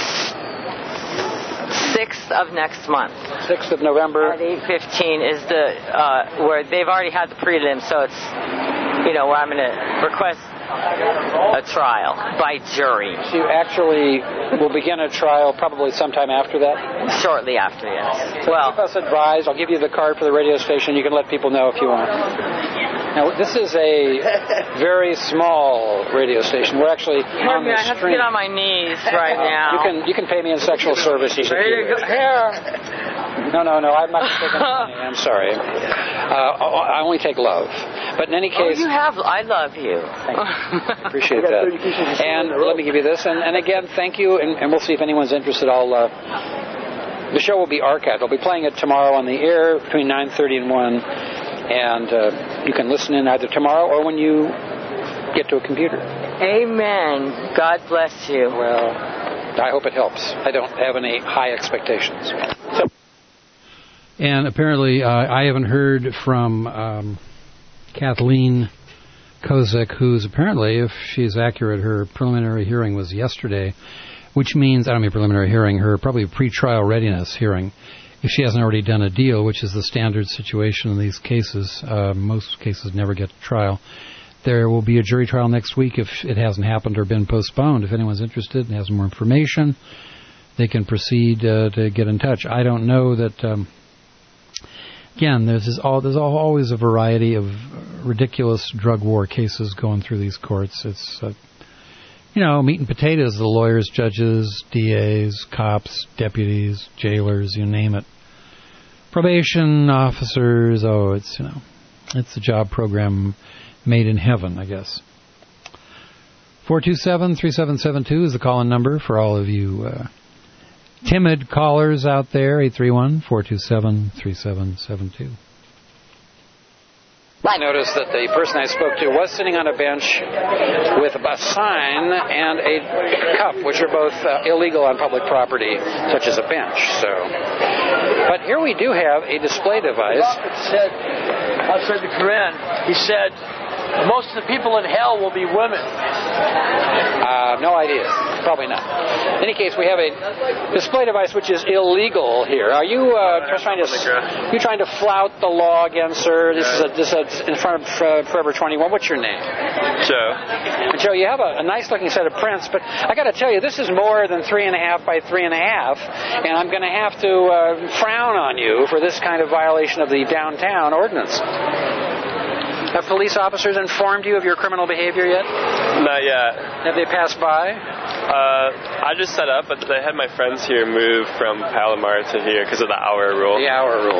Speaker 7: 6th of next month.
Speaker 5: 6th of November.
Speaker 7: At 8:15 is where they've already had the prelim, so it's, where I'm going to request a trial by jury.
Speaker 5: So you actually will begin a trial probably sometime after that?
Speaker 7: Shortly after, yes.
Speaker 5: So keep us advised. I'll give you the card for the radio station. You can let people know if you want. Now, this is a very small radio station. We're actually on the
Speaker 7: I have to
Speaker 5: stream.
Speaker 7: get on my knees right now.
Speaker 5: You can pay me in sexual services.
Speaker 7: Here.
Speaker 5: No, I'm not taking money. I'm sorry. I only take love. But in any case...
Speaker 7: I love you.
Speaker 5: Thank you. Appreciate that. And let me give you this. And again, thank you. And we'll see if anyone's interested. The show will be archived. I'll be playing it tomorrow on the air between 9:30 and 1. And you can listen in either tomorrow or when you get to a computer.
Speaker 7: Amen. God bless you.
Speaker 5: Well, I hope it helps. I don't have any high expectations.
Speaker 2: And apparently, I haven't heard from Kathleen Kozik, who's apparently, if she's accurate, her preliminary hearing was yesterday, which means, I don't mean preliminary hearing, her probably pre-trial readiness hearing, if she hasn't already done a deal, which is the standard situation in these cases. Most cases never get to trial. There will be a jury trial next week if it hasn't happened or been postponed. If anyone's interested and has more information, they can proceed to get in touch. I don't know that... Again, there's always a variety of ridiculous drug war cases going through these courts. It's, meat and potatoes, the lawyers, judges, DAs, cops, deputies, jailers, you name it. Probation officers, it's a job program made in heaven, I guess. 427-3772 is the call-in number for all of you timid callers out there. 831-427-3772.
Speaker 5: I noticed that the person I spoke to was sitting on a bench with a sign and a cup, which are both illegal on public property, such as a bench. But here we do have a display device.
Speaker 8: It said, outside the Quran, he said, most of the people in hell will be women.
Speaker 5: No idea. Probably not. In any case, we have a display device which is illegal here. Are you trying to flout the law again, sir? This is in front of Forever 21. What's your name?
Speaker 9: Joe.
Speaker 5: And Joe, you have a nice-looking set of prints, but I got to tell you, this is more than 3.5 by 3.5, and I'm going to have to frown on you for this kind of violation of the downtown ordinance. Have police officers informed you of your criminal behavior yet?
Speaker 9: Not yet.
Speaker 5: Have they passed by?
Speaker 9: I just set up, but they had my friends here move from Palomar to here because of the hour rule.
Speaker 5: The hour rule.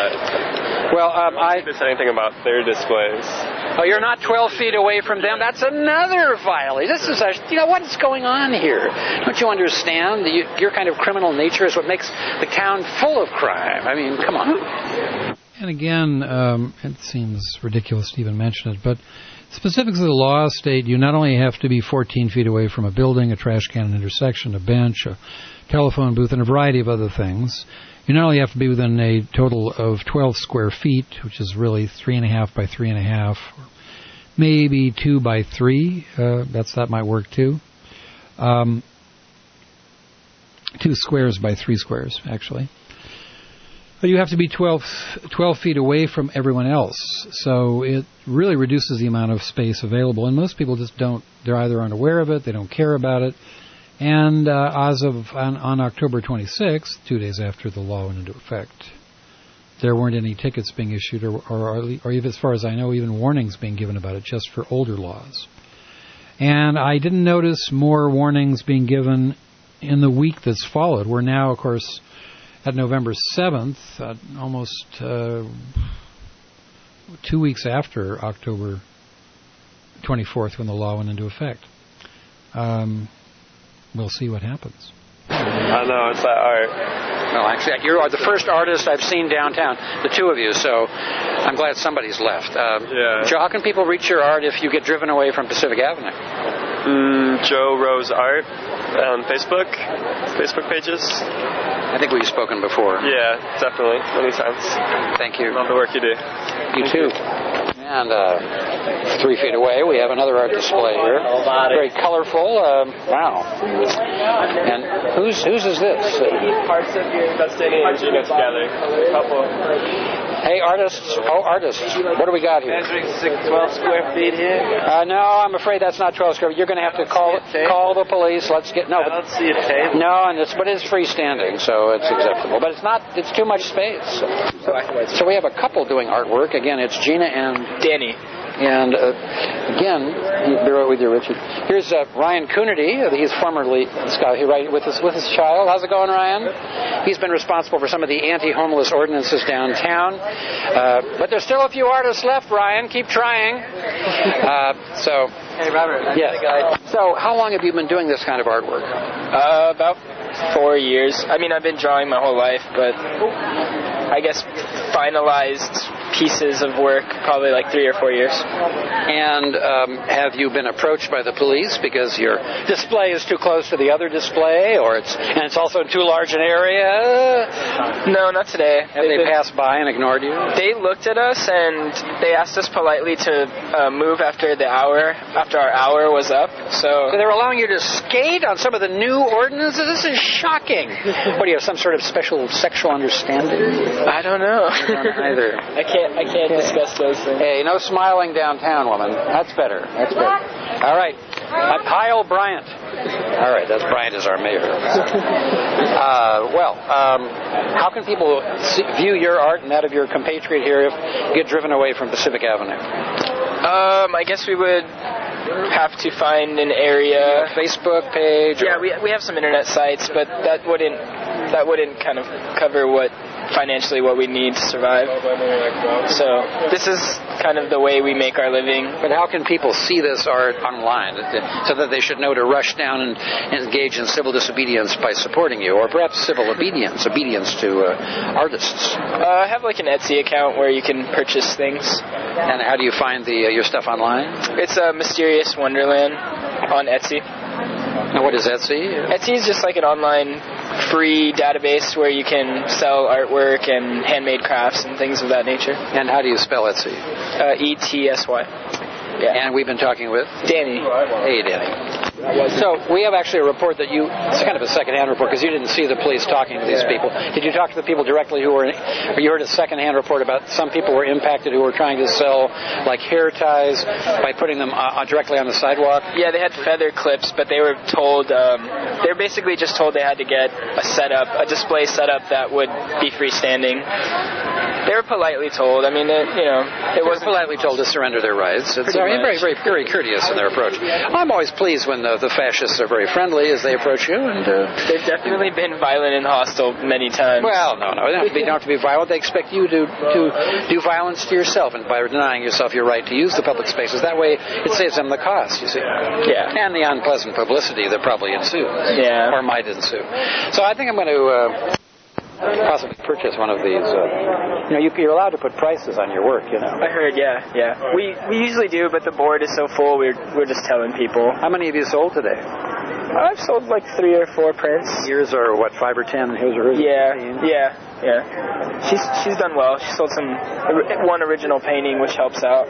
Speaker 9: I didn't say anything about their displays.
Speaker 5: Oh, you're not 12 feet away from them? That's another violation. This is what is going on here? Don't you understand? Your kind of criminal nature is what makes the town full of crime. I mean, come on.
Speaker 2: And again, it seems ridiculous to even mention it, but specifics of the law state you not only have to be 14 feet away from a building, a trash can, an intersection, a bench, a telephone booth, and a variety of other things. You not only have to be within a total of 12 square feet, which is really 3.5 by 3.5, maybe 2 by 3. That might work too. 2 squares by 3 squares, actually. But you have to be 12 feet away from everyone else, so it really reduces the amount of space available. And most people just they're either unaware of it, they don't care about it. And as of on October 26th, 2 days after the law went into effect, there weren't any tickets being issued or even, as far as I know, even warnings being given about it, just for older laws. And I didn't notice more warnings being given in the week that's followed. We're now, of course, at November 7th, almost 2 weeks after October 24th when the law went into effect. We'll see what happens.
Speaker 9: I know, it's that art.
Speaker 5: Well, actually, you are the first artist I've seen downtown, the two of you, so I'm glad somebody's left. Joe, how can people reach your art if you get driven away from Pacific Avenue?
Speaker 9: Joe Rose Art on Facebook pages.
Speaker 5: I think we've spoken before.
Speaker 9: Yeah, definitely. Many times.
Speaker 5: Thank you.
Speaker 9: Love the work you do.
Speaker 5: You too. And 3 feet away, we have another art display here. Very colorful. Wow. And whose is this?
Speaker 9: Parts of your Destiny and Gina together. A couple.
Speaker 5: Hey, artists. Oh, artists. What do we got here?
Speaker 8: 12 square feet here?
Speaker 5: No, I'm afraid that's not 12 square feet. You're going to have to call the police. I
Speaker 8: don't see a table.
Speaker 5: No, but it's freestanding, so it's acceptable. But it's too much space. So we have a couple doing artwork. Again, it's Gina and
Speaker 6: Danny.
Speaker 5: And again, bear with you, Richard. Here's Ryan Coonerty. He's formerly this guy here, right, with his child. How's it going, Ryan? He's been responsible for some of the anti-homeless ordinances downtown. But there's still a few artists left, Ryan. Keep trying.
Speaker 6: Hey, Robert.
Speaker 5: Yes. So, how long have you been doing this kind of artwork?
Speaker 6: About 4 years. I mean, I've been drawing my whole life, but I guess finalized pieces of work probably like 3 or 4 years.
Speaker 5: And have you been approached by the police because your display is too close to the other display, or it's also in too large an area?
Speaker 6: No, not today.
Speaker 5: Have they passed by and ignored you?
Speaker 6: They looked at us and they asked us politely to move after our hour was up. So
Speaker 5: they were allowing you to skate on some of the new ordinances? This is shocking. What, do you have some sort of special sexual understanding?
Speaker 6: I don't know.
Speaker 5: I don't either.
Speaker 6: I can't can't discuss those things.
Speaker 5: Hey, no smiling downtown, woman. That's better. All right. Kyle Bryant. All right, that's Bryant as our mayor. How can people view your art and that of your compatriot here if you get driven away from Pacific Avenue?
Speaker 6: I guess we would have to find an area.
Speaker 5: Facebook page?
Speaker 6: Yeah, we have some internet sites, but that wouldn't kind of cover financially what we need to survive. So this is kind of the way we make our living.
Speaker 5: But how can people see this art online so that they should know to rush down and engage in civil disobedience by supporting you, or perhaps civil obedience to artists?
Speaker 6: I have like an Etsy account where you can purchase things.
Speaker 5: And how do you find your stuff online?
Speaker 6: It's a Mysterious Wonderland on Etsy.
Speaker 5: Now, what is Etsy? Etsy
Speaker 6: is just like an online free database where you can sell artwork and handmade crafts and things of that nature.
Speaker 5: And how do you spell Etsy?
Speaker 6: ETSY. Yeah.
Speaker 5: And we've been talking with?
Speaker 6: Danny.
Speaker 5: Hey, Danny. So we have actually a report that it's kind of a secondhand report because you didn't see the police talking to these people. Did you talk to the people directly you heard a secondhand report about some people were impacted who were trying to sell like hair ties by putting them directly on the sidewalk?
Speaker 6: Yeah, they had feather clips, but they were told, they were basically just told they had to get a display setup that would be freestanding. They were politely told. I mean, it wasn't
Speaker 5: politely told to surrender their rights. It's very, very, very courteous in their approach. I'm always pleased when the fascists are very friendly as they approach you. And
Speaker 6: they've definitely been violent and hostile many times.
Speaker 5: Well, no, they don't have to be violent. They expect you to do violence to yourself, and by denying yourself your right to use the public spaces. That way, it saves them the cost. You see.
Speaker 6: Yeah.
Speaker 5: And the unpleasant publicity that probably ensues.
Speaker 6: Yeah.
Speaker 5: Or might ensue. So I think I'm going to possibly purchase one of these. You're allowed to put prices on your work,
Speaker 6: I heard, yeah. We usually do, but the board is so full, we're just telling people.
Speaker 5: How many have you sold today?
Speaker 6: I've sold like 3 or 4 prints.
Speaker 5: Yours are, 5 or 10, and his or hers?
Speaker 6: Yeah. She's done well. She sold one original painting, which helps out.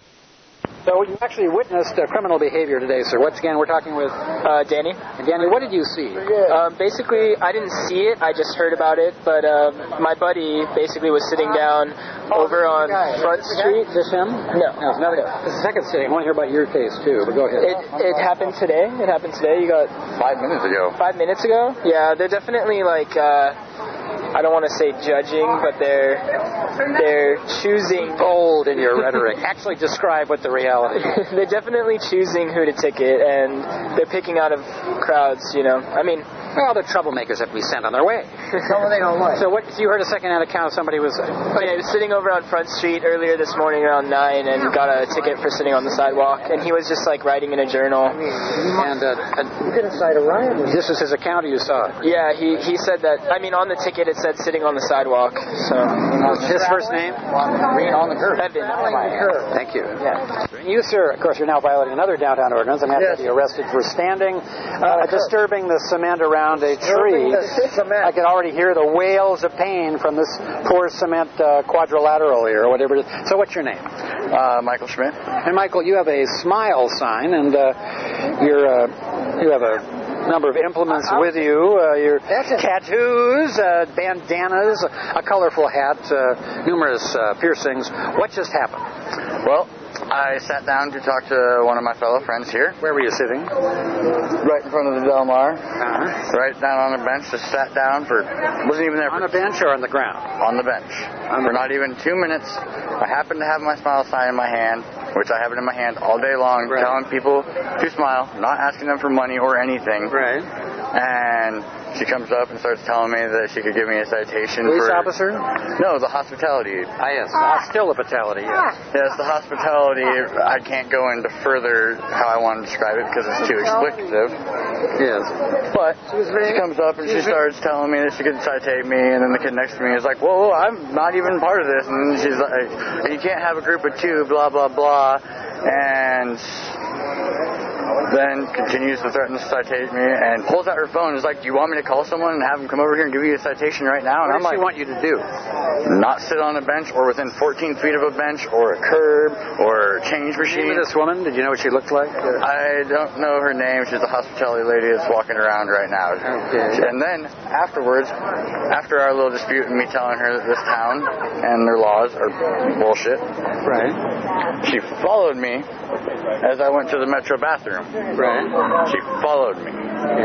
Speaker 5: So you actually witnessed criminal behavior today, sir. Once again, we're talking with
Speaker 6: Danny.
Speaker 5: Danny, what did you see?
Speaker 6: Basically, I didn't see it. I just heard about it. But my buddy basically was sitting down over on Front Street.
Speaker 5: Is this him?
Speaker 6: No.
Speaker 5: This is the second sitting. I want to hear about your case, too, but go ahead.
Speaker 6: It happened today. You got...
Speaker 10: 5 minutes ago.
Speaker 6: 5 minutes ago? Yeah, they're definitely like... I don't want to say judging, but they're choosing...
Speaker 5: Bold in your rhetoric. Actually describe what the reality is.
Speaker 6: They're definitely choosing who to ticket, and they're picking out of crowds, I mean...
Speaker 5: Well, the troublemakers have to be sent on their way.
Speaker 6: They don't like.
Speaker 5: So you heard a second-hand account of somebody was...
Speaker 6: he was sitting over on Front Street earlier this morning around 9 and got a ticket for sitting on the sidewalk, and he was just like writing in a journal.
Speaker 5: And you could incite a riot. This is his account, or you saw it?
Speaker 6: Yeah, he said that. I mean, on the ticket it said sitting on the sidewalk. So
Speaker 5: his first name?
Speaker 10: On the curb.
Speaker 6: Evan.
Speaker 5: Thank you.
Speaker 6: Yeah.
Speaker 5: You, sir, of course, you're now violating another downtown ordinance. I'm going to have to be arrested for standing, disturbing the cement around a tree. I can already hear the wails of pain from this poor cement quadrilateral here, or whatever it is. So what's your name?
Speaker 10: Michael Schmidt.
Speaker 5: And Michael, you have a smile sign, and you have a number of implements with you, your tattoos, bandanas, a colorful hat, numerous piercings. What just happened?
Speaker 10: Well, I sat down to talk to one of my fellow friends here.
Speaker 5: Where were you sitting?
Speaker 10: Right in front of the Del Mar. Right down on a bench. Just sat down wasn't even there.
Speaker 5: On a bench or on the ground?
Speaker 10: On the bench. For not even 2 minutes. I happened to have my smile sign in my hand, which I have it in my hand all day long, telling people to smile, not asking them for money or anything.
Speaker 5: Right.
Speaker 10: And she comes up and starts telling me that she could give me a citation.
Speaker 5: Police officer?
Speaker 10: No, the hospitality.
Speaker 5: Yes. Still the hospitality, yes.
Speaker 10: Yes, the hospitality. I can't go into further how I want to describe it because it's too explicative.
Speaker 5: Yes.
Speaker 10: But she comes up and she starts telling me that she could citate me, and then the kid next to me is like, whoa, I'm not even part of this. And she's like, you can't have a group of 2, blah, blah, blah. And then continues to threaten to citate me and pulls out her phone and is like, do you want me to call someone and have them come over here and give you a citation right now? And
Speaker 11: What does she want you to do?
Speaker 10: Not sit on a bench or within 14 feet of a bench or a curb or a change machine.
Speaker 11: This woman, did you know what she looked like?
Speaker 10: I don't know her name. She's a hospitality lady that's walking around right now.
Speaker 11: Okay.
Speaker 10: And then afterwards, after our little dispute and me telling her that this town and their laws are bullshit,
Speaker 11: right,
Speaker 10: she followed me as I went to the Metro bathroom.
Speaker 11: Right.
Speaker 10: She followed me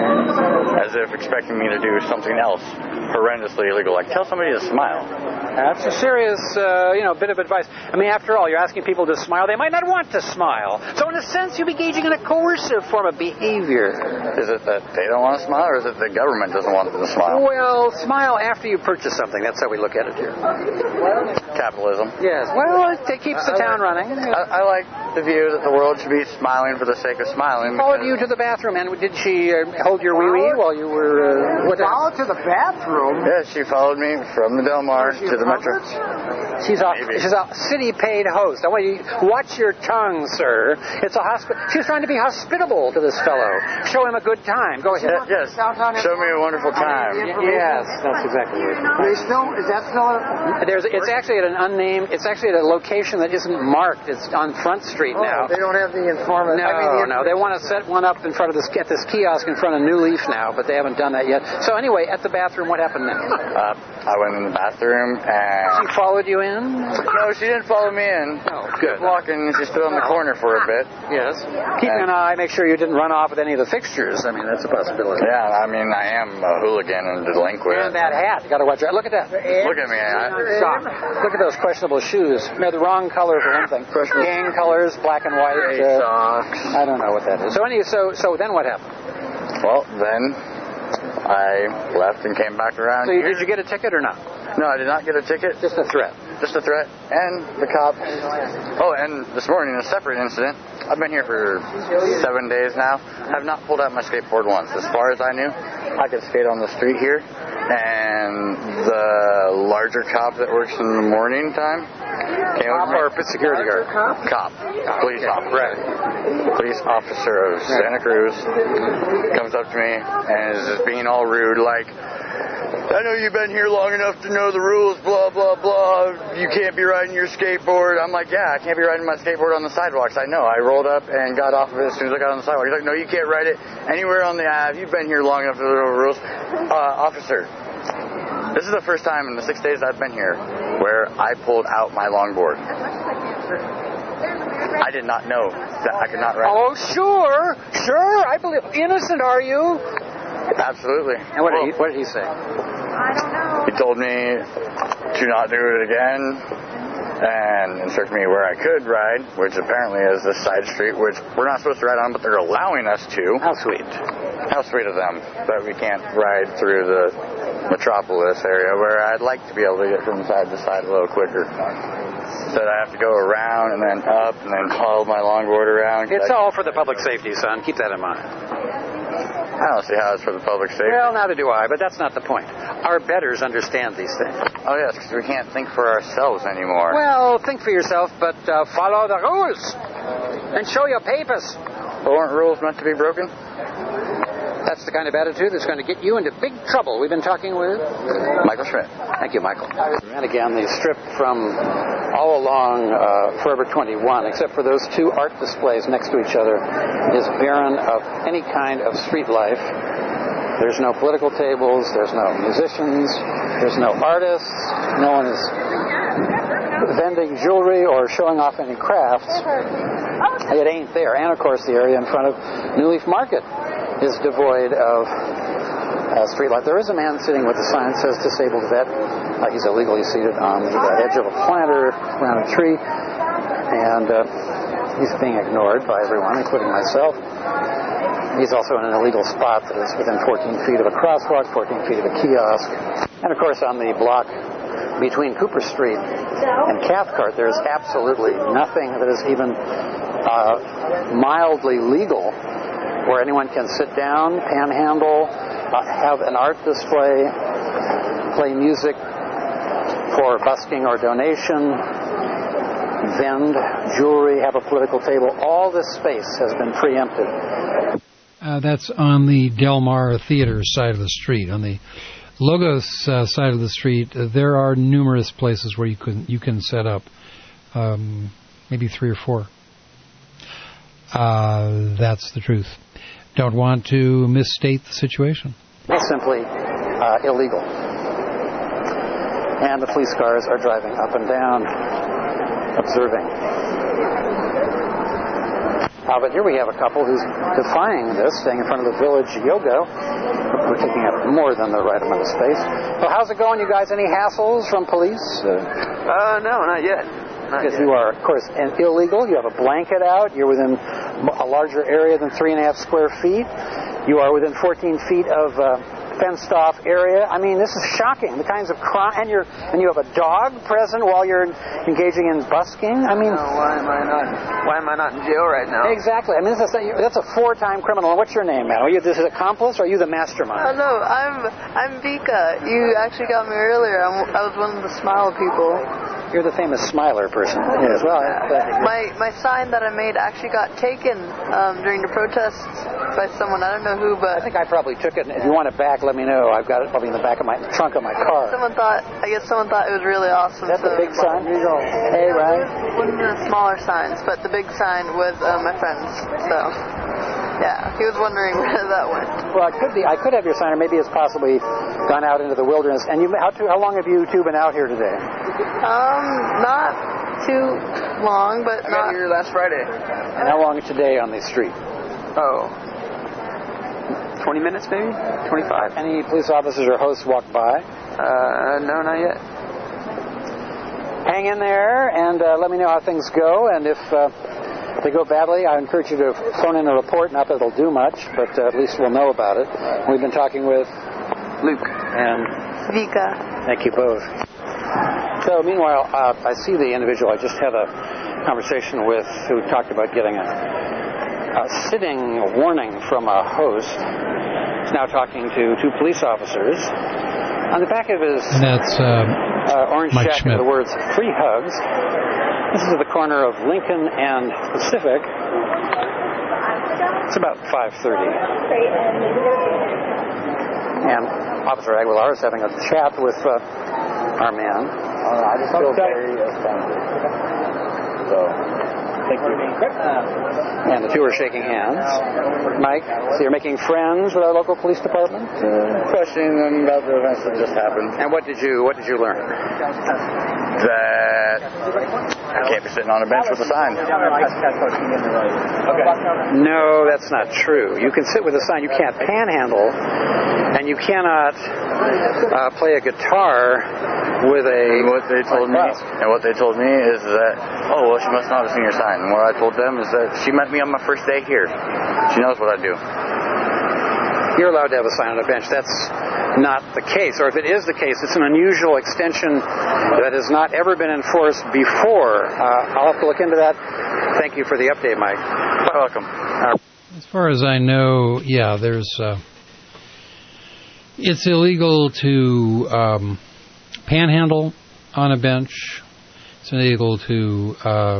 Speaker 10: as if expecting me to do something else horrendously illegal, like tell somebody to smile.
Speaker 11: That's a serious, bit of advice. I mean, after all, you're asking people to smile. They might not want to smile. So in a sense, you're engaging in a coercive form of behavior.
Speaker 10: Is it that they don't want to smile, or is it the government doesn't want them to smile?
Speaker 11: Well, smile after you purchase something. That's how we look at it here.
Speaker 10: Capitalism.
Speaker 11: Yes. Well, it keeps the town running.
Speaker 10: I like the view that the world should be smiling for the sake of smiling.
Speaker 11: Followed you to the bathroom, and did she hold your wee-wee while you were...
Speaker 12: Followed to the bathroom?
Speaker 10: Yes, she followed me from the Del Mar to the Metro.
Speaker 11: She's a city-paid host. I want you watch your tongue, sir. It's a hospital. She was trying to be hospitable to this fellow. Show him a good time. Go ahead.
Speaker 10: Yes. Show me a wonderful time.
Speaker 11: Yes, that's exactly it.
Speaker 12: Is that still?
Speaker 11: It's actually at an unnamed. It's actually at a location that isn't marked. It's on Front Street now.
Speaker 12: They don't have the informant.
Speaker 11: No. They want to set one up in front of this kiosk in front of New Leaf now, but they haven't done that yet. So anyway, at the bathroom, what happened then?
Speaker 10: I went in the bathroom and...
Speaker 11: She followed you in?
Speaker 10: No, she didn't follow me in.
Speaker 11: Oh, good.
Speaker 10: Walking, she stood on the corner for a bit.
Speaker 11: Yes. Keeping an eye, make sure you didn't run off with any of the fixtures. I mean, that's a possibility.
Speaker 10: Yeah, I mean, I am a hooligan and delinquent.
Speaker 11: And that hat. You got to watch that. Look at that.
Speaker 10: Look at me.
Speaker 11: Look at those questionable shoes. They're the wrong color for one thing. Gang colors, black and white.
Speaker 10: Socks.
Speaker 11: I don't know what that is. So then what happened?
Speaker 10: Well, then I left and came back around.
Speaker 11: So did you get a ticket or not?
Speaker 10: No, I did not get a ticket.
Speaker 11: Just a threat.
Speaker 10: Just a threat. And the cop... Oh, and this morning, a separate incident. I've been here for 7 days now. I have not pulled out my skateboard once. As far as I knew, I could skate on the street here. And the larger cop that works in the morning time came over...
Speaker 11: Or security guard?
Speaker 10: Cop. Police officer. Right. Police officer of Santa Cruz comes up to me and is just being all rude, like... I know you've been here long enough to know the rules, blah, blah, blah. You can't be riding your skateboard. I'm like, yeah, I can't be riding my skateboard on the sidewalks. I know. I rolled up and got off of it as soon as I got on the sidewalk. He's like, no, you can't ride it anywhere on the Ave. You've been here long enough to know the rules. Officer, this is the first time in the 6 days I've been here where I pulled out my longboard. I did not know that I could not ride.
Speaker 11: Oh, sure. I believe. Innocent, are you?
Speaker 10: Absolutely.
Speaker 11: And what did he say?
Speaker 12: I don't know.
Speaker 10: He told me to not do it again and instructed me where I could ride, which apparently is this side street, which we're not supposed to ride on, but they're allowing us to.
Speaker 11: How sweet.
Speaker 10: How sweet of them that we can't ride through the metropolis area where I'd like to be able to get from side to side a little quicker. Said I have to go around and then up and then haul my longboard around.
Speaker 11: It's all for the public safety, son. Keep that in mind.
Speaker 10: I don't see how it's for the public safety.
Speaker 11: Well, neither do I, but that's not the point. Our betters understand these things.
Speaker 10: Oh, yes, because we can't think for ourselves anymore.
Speaker 11: Well, think for yourself, but follow the rules and show your papers.
Speaker 10: But weren't rules meant to be broken?
Speaker 11: That's the kind of attitude that's going to get you into big trouble. We've been talking with
Speaker 10: Michael Schmidt.
Speaker 11: Thank you, Michael. And again, the strip from all along Forever 21, except for those two art displays next to each other, is barren of any kind of street life. There's no political tables, there's no musicians, there's no artists, no one is vending jewelry or showing off any crafts. It ain't there. And, of course, the area in front of New Leaf Market is devoid of street life. There is a man sitting with a sign that says disabled vet. He's illegally seated on the edge of a planter around a tree, and he's being ignored by everyone, including myself. He's also in an illegal spot that is within 14 feet of a crosswalk, 14 feet of a kiosk. And, of course, on the block between Cooper Street and Cathcart, there's absolutely nothing that is even mildly legal where anyone can sit down, panhandle, have an art display, play music for busking or donation, vend jewelry, have a political table. All this space has been preempted.
Speaker 2: That's on the Del Mar Theater side of the street. On the Logos side of the street, there are numerous places where you can set up, maybe 3 or 4. That's the truth. Don't want to misstate the situation.
Speaker 11: It's simply illegal. And the police cars are driving up and down, observing. But here we have a couple who's defying this, staying in front of the Village Yoga. We're taking up more than the right amount of space. Well, how's it going, you guys? Any hassles from police?
Speaker 13: No, not yet.
Speaker 11: Because you are, of course, illegal. You have a blanket out. You're within a larger area than 3.5 square feet. You are within 14 feet of fenced-off area. I mean, this is shocking. The kinds of crime, and you have a dog present while you're engaging in busking. I mean,
Speaker 13: why am I not in jail right now?
Speaker 11: Exactly. I mean, that's a 4-time criminal. What's your name, man? Are you this accomplice, or are you the mastermind?
Speaker 14: No, I'm Vika. You actually got me earlier. I was one of the Smile people.
Speaker 11: You're the famous Smiler person. Yes. Well,
Speaker 14: my sign that I made actually got taken during the protests by someone. I don't know who, but
Speaker 11: I think I probably took it. If you want it back, let me know. I've got it probably in the back of my trunk of my car.
Speaker 14: I guess someone thought it was really awesome.
Speaker 11: That's the big sign. Here you go. Hey, right?
Speaker 14: One of the smaller signs, but the big sign was my friend's. So, yeah, he was wondering where that went.
Speaker 11: Well, it could be. I could have your sign, or maybe it's possibly gone out into the wilderness. And how long have you two been out here today?
Speaker 14: Not too long, but
Speaker 13: I got here last Friday.
Speaker 11: And how long today on the street?
Speaker 13: 20 minutes maybe? 25.
Speaker 11: Any police officers or hosts walk by?
Speaker 13: No, not yet.
Speaker 11: Hang in there and let me know how things go. And if they go badly, I encourage you to phone in a report. Not that it'll do much, but at least we'll know about it. We've been talking with
Speaker 13: Luke
Speaker 11: and
Speaker 14: Vika.
Speaker 11: Thank you both. So meanwhile, I see the individual I just had a conversation with who talked about getting a sitting warning from a host. He's now talking to 2 police officers. On the back of his orange
Speaker 2: Mike
Speaker 11: jacket,
Speaker 2: Schmidt.
Speaker 11: the words "Free Hugs." This is at the corner of Lincoln and Pacific. It's about 5:30. And Officer Aguilar is having a chat with our man.
Speaker 15: I just feel very offended. So, thank you.
Speaker 11: And the 2 are shaking hands. Mike, so you're making friends with our local police department?
Speaker 15: Questioning them about the events that just happened.
Speaker 11: And what did you learn?
Speaker 15: That I can't be sitting on a bench with a sign.
Speaker 11: No, that's not true. You can sit with a sign. You can't panhandle, and you cannot play a guitar with a...
Speaker 15: And what they told me is that, oh, well, she must not have seen your sign. And what I told them is that she met me on my first day here. She knows what I do.
Speaker 11: You're allowed to have a sign on a bench. That's not the case. Or if it is the case, it's an unusual extension that has not ever been enforced before. I'll have to look into that. Thank you for the update, Mike.
Speaker 15: You're welcome.
Speaker 2: As far as I know, yeah, there's... it's illegal to panhandle on a bench. It's illegal to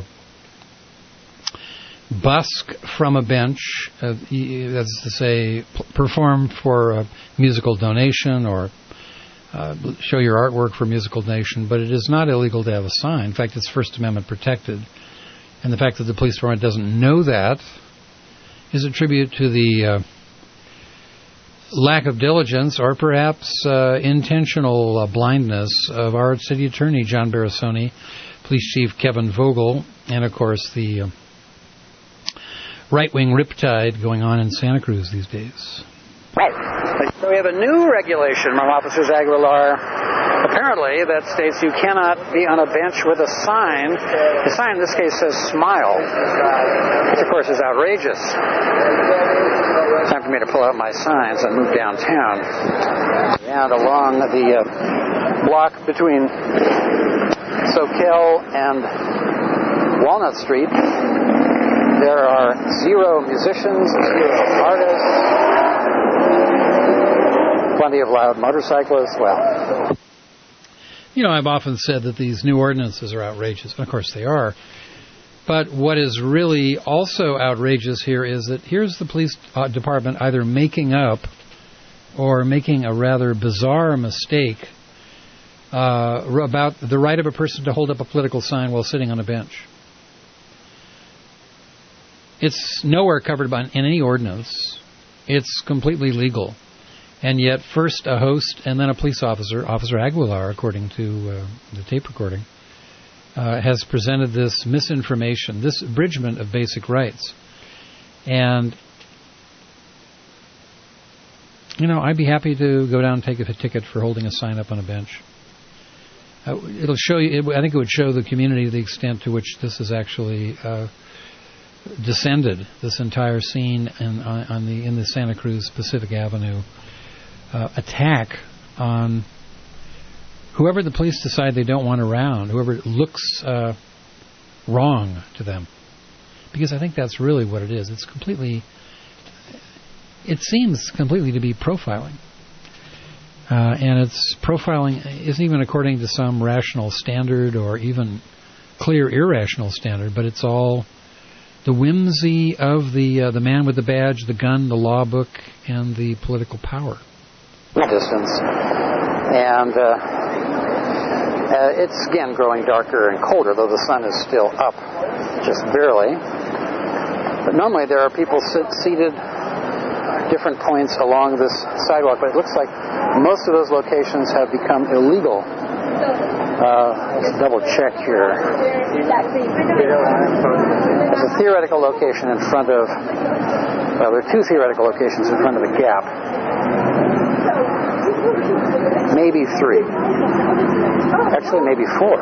Speaker 2: busk from a bench, that's to say, perform for a musical donation or show your artwork for musical donation, but it is not illegal to have a sign. In fact, it's First Amendment protected. And the fact that the police department doesn't know that is a tribute to the lack of diligence or perhaps intentional blindness of our city attorney, John Barasoni, police chief Kevin Vogel, and, of course, the right-wing riptide going on in Santa Cruz these days.
Speaker 11: So we have a new regulation from Officers Aguilar, apparently, that states you cannot be on a bench with a sign. The sign in this case says "Smile," which, of course, is outrageous. Time for me to pull out my signs and move downtown. And along the block between Soquel and Walnut Street, there are 0 musicians, 0 artists, plenty of loud motorcyclists. Well,
Speaker 2: I've often said that these new ordinances are outrageous, and of course they are. But what is really also outrageous here is that here's the police department either making up or making a rather bizarre mistake about the right of a person to hold up a political sign while sitting on a bench. It's nowhere covered in any ordinance. It's completely legal. And yet first a host and then a police officer, Officer Aguilar, according to the tape recording, has presented this misinformation, this abridgment of basic rights. And, I'd be happy to go down and take a ticket for holding a sign up on a bench. It'll show you, I think it would show the community the extent to which this is actually descended, this entire scene in the Santa Cruz Pacific Avenue attack on whoever the police decide they don't want around, whoever looks wrong to them. Because I think that's really what it is. It seems completely to be profiling. And its profiling isn't even according to some rational standard or even clear irrational standard, but it's all the whimsy of the man with the badge, the gun, the law book, and the political power.
Speaker 11: Distance. And it's again growing darker and colder, though the sun is still up just barely. But normally there are people seated different points along this sidewalk, but it looks like most of those locations have become illegal. Let's double check here. There's a theoretical location in front of, there are two theoretical locations in front of the Gap. Maybe three. Actually, maybe four.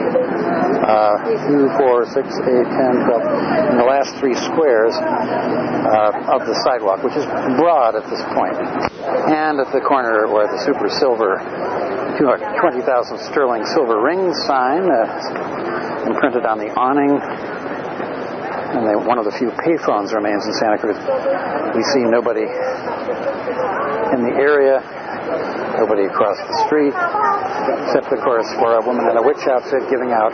Speaker 11: 2, 4, 6, 8, 10, 12. In the last three squares of the sidewalk, which is broad at this point. And at the corner where the Super Silver 20,000 sterling silver ring sign imprinted on the awning. And one of the few payphones remains in Santa Cruz. We see nobody in the area, nobody across the street, except, of course, for a woman in a witch outfit giving out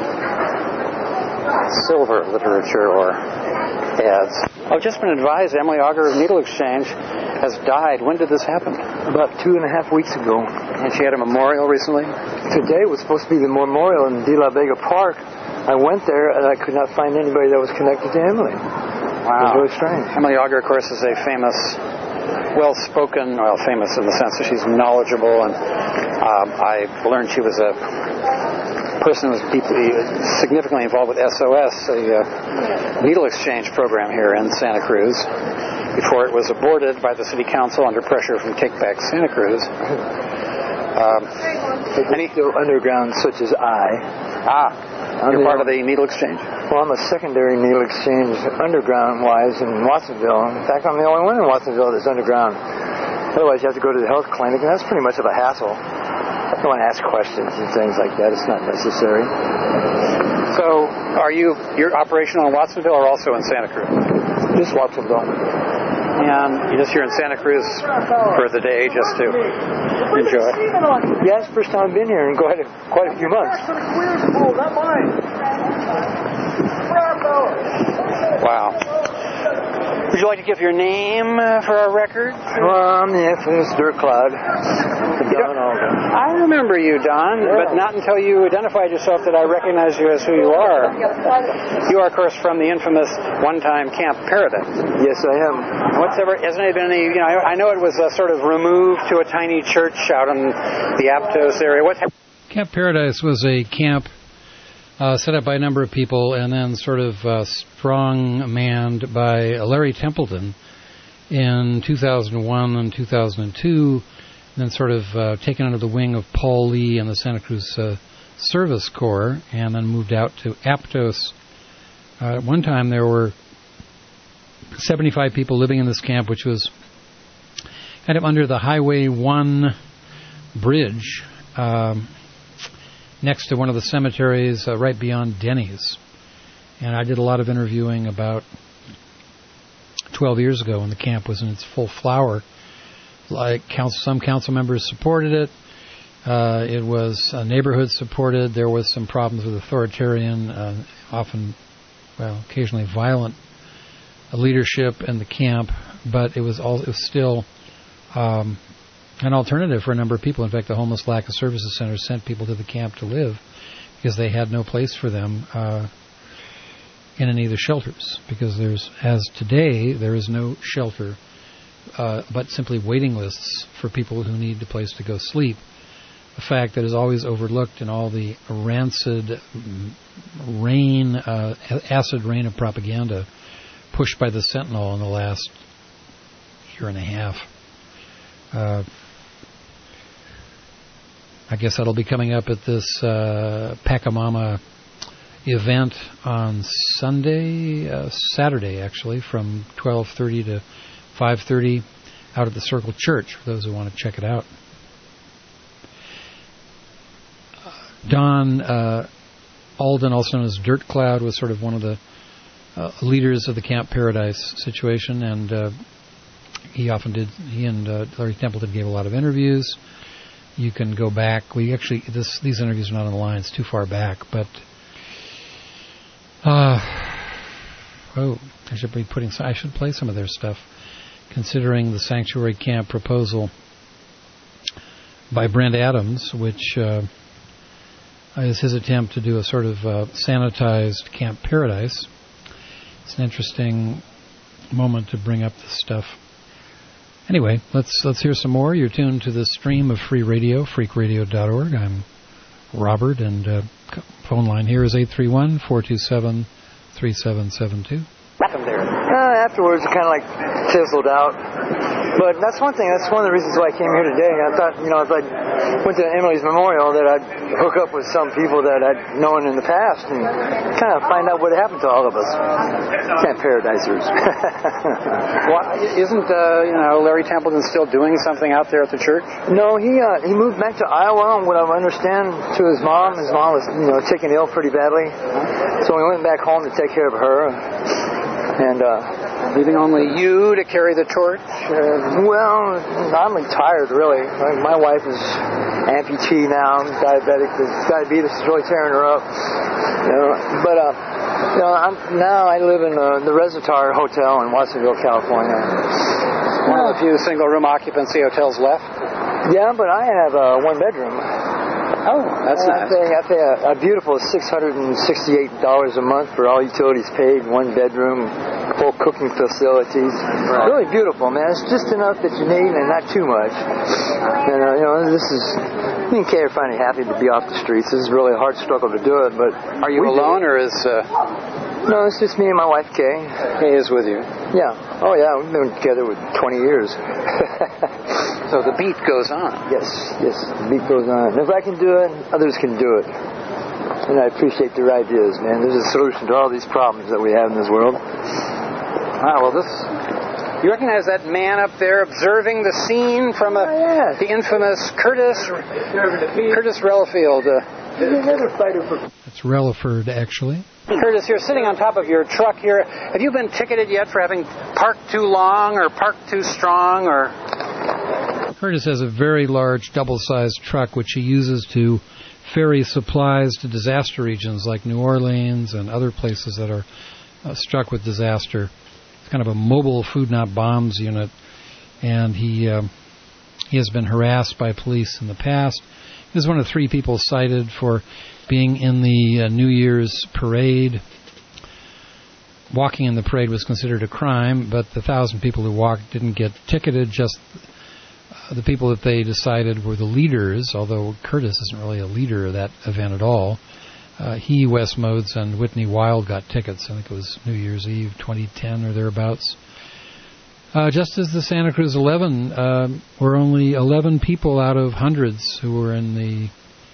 Speaker 11: silver literature or ads. I've just been advised Emily Auger of Needle Exchange has died. When did this happen?
Speaker 16: About 2.5 weeks ago.
Speaker 11: And she had a memorial recently?
Speaker 16: Today was supposed to be the memorial in De La Vega Park. I went there and I could not find anybody that was connected to Emily.
Speaker 11: Wow.
Speaker 16: It was really strange.
Speaker 11: Emily Auger, of course, is a famous, well-spoken, famous in the sense that she's knowledgeable, and I learned she was a person who was deeply, significantly involved with SOS, a needle exchange program here in Santa Cruz, before it was aborted by the city council under pressure from Take Back Santa Cruz.
Speaker 16: Any underground, such as I.
Speaker 11: You're part of the needle exchange?
Speaker 16: Well, I'm a secondary needle exchange underground-wise in Watsonville. In fact, I'm the only one in Watsonville that's underground. Otherwise, you have to go to the health clinic, and that's pretty much of a hassle. I don't want to ask questions and things like that. It's not necessary.
Speaker 11: So, you're operational in Watsonville or also in Santa Cruz?
Speaker 16: Just Watsonville.
Speaker 11: And you're just here in Santa Cruz for the day just to enjoy?
Speaker 16: Yeah, it's the first time I've been here in quite a few months.
Speaker 11: Wow. Would you like to give your name for our record?
Speaker 16: Well, I'm the infamous Dirt Cloud.
Speaker 11: I remember you, Don, but not until you identified yourself did I recognize you as who you are. You are, of course, from the infamous one-time Camp Paradise.
Speaker 16: Yes, I am.
Speaker 11: Hasn't it been any, I know it was sort of removed to a tiny church out in the Aptos area.
Speaker 2: Camp Paradise was a camp set up by a number of people and then sort of strong-manned by Larry Templeton in 2001 and 2002, and then sort of taken under the wing of Paul Lee and the Santa Cruz Service Corps, and then moved out to Aptos. At one time there were 75 people living in this camp, which was kind of under the Highway 1 bridge, next to one of the cemeteries right beyond Denny's. And I did a lot of interviewing about 12 years ago when the camp was in its full flower. Some council members supported it. It was neighborhood supported. There was some problems with authoritarian, often, occasionally violent leadership in the camp, but it was still an alternative for a number of people. In fact, the Homeless Lack of Services Center sent people to the camp to live because they had no place for them in any of the shelters. Because as today, there is no shelter, but simply waiting lists for people who need a place to go sleep. A fact that is always overlooked in all the rancid acid rain of propaganda pushed by the Sentinel in the last year and a half. I guess that'll be coming up at this Pachamama event on Saturday actually, from 12:30 to 5:30 out at the Circle Church, for those who want to check it out. Don Alden, also known as Dirt Cloud, was sort of one of the leaders of the Camp Paradise situation, and he and Larry Templeton gave a lot of interviews. You can go back. These interviews are not on the line. It's too far back, but I should play some of their stuff, considering the sanctuary camp proposal by Brent Adams, which is his attempt to do a sort of sanitized Camp Paradise. It's an interesting moment to bring up this stuff. Anyway, let's hear some more. You're tuned to the stream of free radio, freakradio.org. I'm Robert, and phone line here is 831-427-3772.
Speaker 16: Afterwards, it kind of like fizzled out. But that's one thing. That's one of the reasons why I came here today. I thought, if I went to Emily's memorial, that I'd hook up with some people that I'd known in the past and kind of find out what happened to all of us Camp Paradisers.
Speaker 11: Isn't Larry Templeton still doing something out there at the church?
Speaker 16: No, he moved back to Iowa. And what I understand, to his mom. His mom was taken ill pretty badly, so we went back home to take care of her. And
Speaker 11: leaving only you to carry the torch?
Speaker 16: Well, I'm retired, really. My wife is amputee now, diabetic. Diabetes is really tearing her up. I live in the Reservoir Hotel in Watsonville, California.
Speaker 11: One of the few single-room occupancy hotels left?
Speaker 16: Yeah, but I have a one-bedroom.
Speaker 11: Oh, that's nice.
Speaker 16: I pay a beautiful $668 a month for all utilities paid, one bedroom, full cooking facilities. Right. Really beautiful, man. It's just enough that you need and not too much. And, this is... Me and Kay are finally happy to be off the streets. This is really a hard struggle to do it, but...
Speaker 11: Are you alone, or is...
Speaker 16: No, it's just me and my wife, Kay.
Speaker 11: Kay is with you?
Speaker 16: Yeah. Oh, yeah. We've been together with 20 years.
Speaker 11: So the beat goes on.
Speaker 16: Yes, the beat goes on. If I can do it, others can do it. And I appreciate their ideas, man. There's a solution to all these problems that we have in this world.
Speaker 11: Well, you recognize that man up there observing the scene from the infamous Curtis Relaford.
Speaker 2: That's Relaford, actually.
Speaker 11: Curtis, you're sitting on top of your truck here. Have you been ticketed yet for having parked too long or parked too strong? Or
Speaker 2: Curtis has a very large double-sized truck which he uses to ferry supplies to disaster regions like New Orleans and other places that are struck with disaster. It's kind of a mobile food not bombs unit, and he has been harassed by police in the past. He was one of 3 people cited for being in the New Year's parade. Walking in the parade was considered a crime, but the 1,000 people who walked didn't get ticketed. Just the people that they decided were the leaders, although Curtis isn't really a leader of that event at all. He, Wes Modes, and Whitney Wild got tickets. I think it was New Year's Eve 2010 or thereabouts. Just as the Santa Cruz 11 were only 11 people out of hundreds who were in the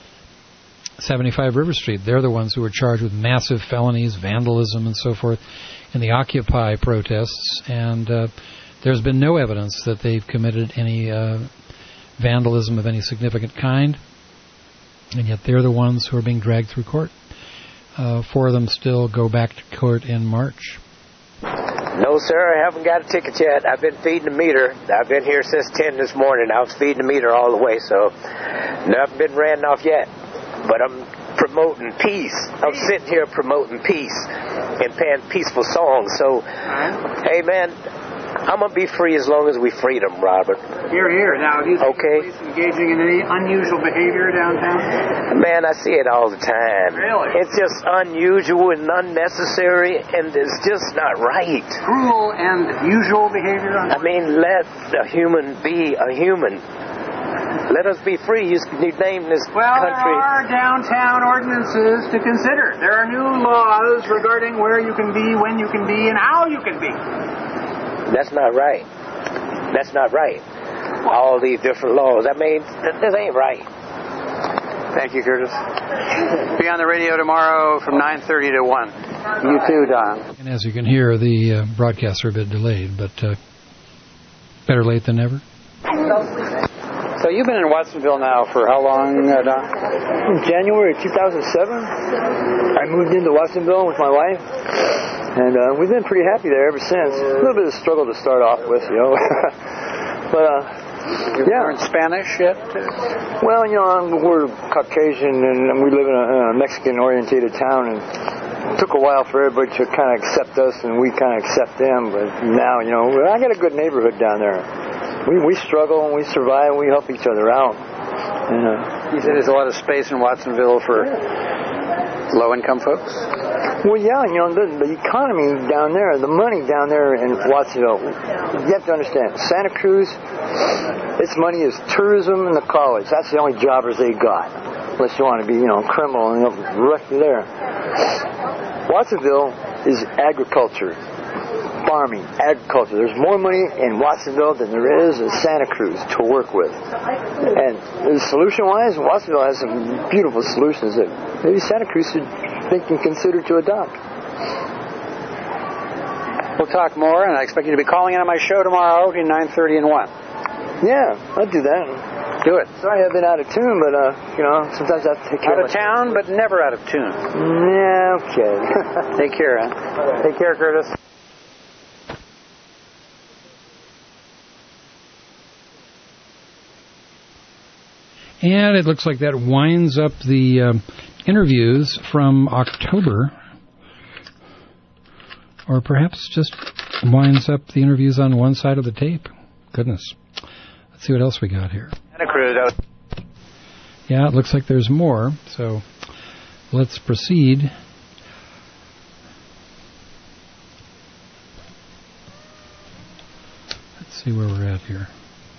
Speaker 2: 75 River Street. They're the ones who were charged with massive felonies, vandalism, and so forth in the Occupy protests. And there's been no evidence that they've committed any vandalism of any significant kind. And yet they're the ones who are being dragged through court. 4 of them still go back to court in March.
Speaker 17: No, sir, I haven't got a ticket yet. I've been feeding the meter. I've been here since 10 this morning. I was feeding the meter all the way, so nothing been ran off yet. But I'm promoting peace. I'm sitting here promoting peace and playing peaceful songs. So, hey, man, I'm going to be free as long as we freedom, Robert.
Speaker 18: Here. Now, do you see police engaging in any unusual behavior downtown?
Speaker 17: Man, I see it all the time.
Speaker 18: Really?
Speaker 17: It's just unusual and unnecessary, and it's just not right.
Speaker 18: Cruel and usual behavior?
Speaker 17: I mean, let a human be a human. Let us be free. You name this country.
Speaker 18: There are downtown ordinances to consider. There are new laws regarding where you can be, when you can be, and how you can be.
Speaker 17: That's not right. That's not right. All these different laws. I mean, this ain't right.
Speaker 11: Thank you, Curtis. Be on the radio tomorrow from 9:30 to 1. You too, Don.
Speaker 2: And as you can hear, the broadcasts are a bit delayed, but better late than never.
Speaker 11: So you've been in Watsonville now for how long, Don?
Speaker 16: In January 2007, I moved into Watsonville with my wife, and we've been pretty happy there ever since. A little bit of a struggle to start off with, you know. But,
Speaker 11: you learned Spanish yet?
Speaker 16: Well, you know, we're Caucasian, and we live in a Mexican-oriented town, and it took a while for everybody to kind of accept us, and we kind of accept them. But now, you know, I got a good neighborhood down there. We struggle and we survive and we help each other out. And,
Speaker 11: you said there's a lot of space in Watsonville for low-income folks?
Speaker 16: Well, yeah, you know, the economy down there, the money down there in Watsonville, you have to understand, Santa Cruz, its money is tourism and the college. That's the only jobbers they got. Unless you want to be, you know, criminal and right there. Watsonville is agriculture. Farming, agriculture. There's more money in Watsonville than there is in Santa Cruz to work with. And solution-wise, Watsonville has some beautiful solutions that maybe Santa Cruz should think and consider to adopt.
Speaker 11: We'll talk more, and I expect you to be calling in on my show tomorrow between 9:30 and 1.
Speaker 16: Yeah, I'll do that.
Speaker 11: Do it.
Speaker 16: Sorry I've been out of tune, but, you know, sometimes I have to take care
Speaker 11: of myself. Out of town, but never out of tune.
Speaker 16: Yeah, okay.
Speaker 11: Take care, huh? Take care, Curtis.
Speaker 2: And it looks like that winds up the interviews from October, or perhaps just winds up the interviews on one side of the tape. Goodness. Let's see what else we got here.
Speaker 11: Santa Cruz.
Speaker 2: Yeah, it looks like there's more, so let's proceed. Let's see where we're at here.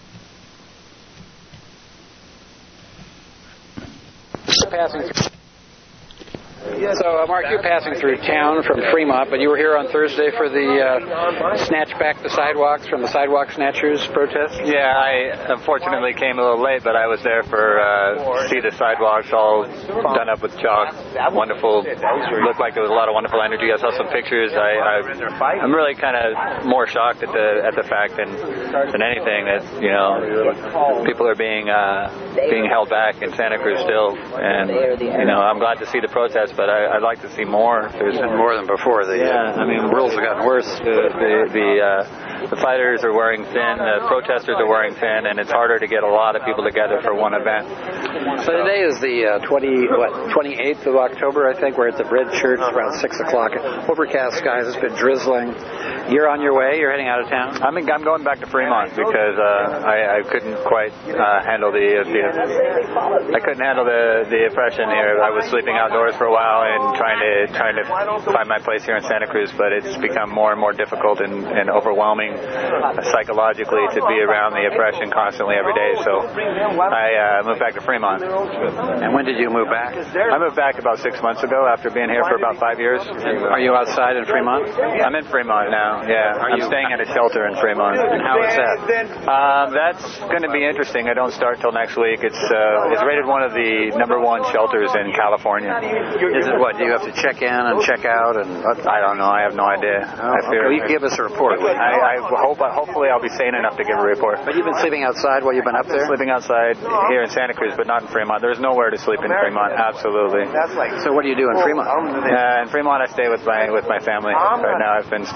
Speaker 11: Passing through. So, Mark, you're passing through town from Fremont, but you were here on Thursday for the Snatch Back the Sidewalks from the Sidewalk Snatchers protest?
Speaker 19: Yeah, I unfortunately came a little late, but I was there for see the sidewalks all done up with chalk. Wonderful. Looked like there was a lot of wonderful energy. I saw some pictures. I'm really kind of more shocked at the fact than anything that, you know, people are being held back in Santa Cruz still, and you know, I'm glad to see the protests, but I'd like to see more.
Speaker 11: There's more than before. The rules have gotten worse.
Speaker 19: The fighters are wearing thin, the protesters are wearing thin, and it's harder to get a lot of people together for one event.
Speaker 11: So today is the 28th of October, I think. We're at the Red Church around 6 o'clock. Overcast skies. It's been drizzling. You're on your way? You're heading out of town?
Speaker 19: I'm going back to Fremont because I couldn't quite handle I couldn't handle the oppression here. I was sleeping outdoors for a while and trying to find my place here in Santa Cruz, but it's become more and more difficult and overwhelming psychologically to be around the oppression constantly every day. So I moved back to Fremont.
Speaker 11: And when did you move back?
Speaker 19: I moved back about 6 months ago after being here for about 5 years.
Speaker 11: Are you outside in Fremont?
Speaker 19: I'm in Fremont now, yeah. I'm staying at a shelter in Fremont.
Speaker 11: And how is that?
Speaker 19: That's going to be interesting. I don't start till next week. It's rated one of the #1 shelters in California.
Speaker 11: Is it what? Do you have to check in and check out? And
Speaker 19: I don't know. I have no idea.
Speaker 11: Will you give us a report?
Speaker 19: Hopefully I'll be sane enough to give a report.
Speaker 11: But you've been sleeping outside while you've been up there?
Speaker 19: Sleeping outside here in Santa Cruz, but not in Fremont. There's nowhere to sleep in Fremont. Absolutely.
Speaker 11: So what do you do in Fremont?
Speaker 19: In Fremont, I stay with my family. Right now, I've been staying at my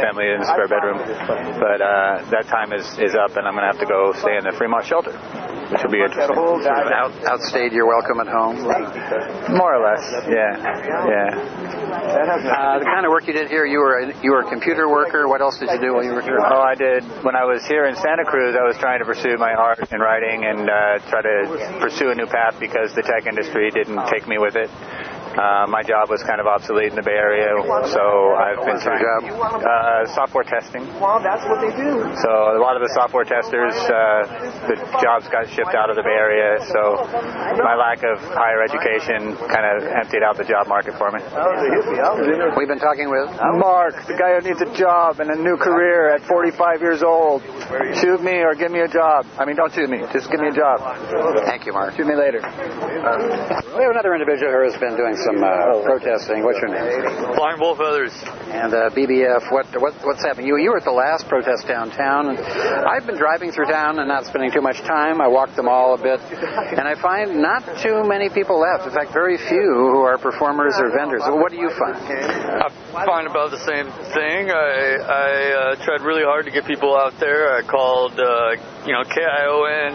Speaker 19: family in the spare bedroom. But that time is up, and I'm going to have to go stay in the Fremont shelter, which will be interesting.
Speaker 11: Outstayed your welcome at home?
Speaker 19: More or less, yeah.
Speaker 11: The kind of work you did here, you were a computer worker. What else did you do while you were here?
Speaker 19: Oh, I did. When I was here in Santa Cruz, I was trying to pursue my art and writing and try to pursue a new path because the tech industry didn't take me with it. My job was kind of obsolete in the Bay Area, so I've been through software testing.
Speaker 12: Well, that's what they do.
Speaker 19: So a lot of the software testers, the jobs got shipped out of the Bay Area, so my lack of higher education kind of emptied out the job market for me.
Speaker 11: We've been talking with
Speaker 19: Mark, the guy who needs a job and a new career at 45 years old. Shoot me or give me a job. I mean, don't shoot me. Just give me a job.
Speaker 11: Thank you, Mark.
Speaker 19: Shoot me later.
Speaker 11: We have another individual who has been doing some protesting. What's your name?
Speaker 20: Flying Bull Feathers.
Speaker 11: And BBF, what's happening? You were at the last protest downtown, and I've been driving through town and not spending too much time. I walked them all a bit, and I find not too many people left. In fact, very few who are performers or vendors. What do you find?
Speaker 20: I find about the same thing. I tried really hard to get people out there. I called, KION,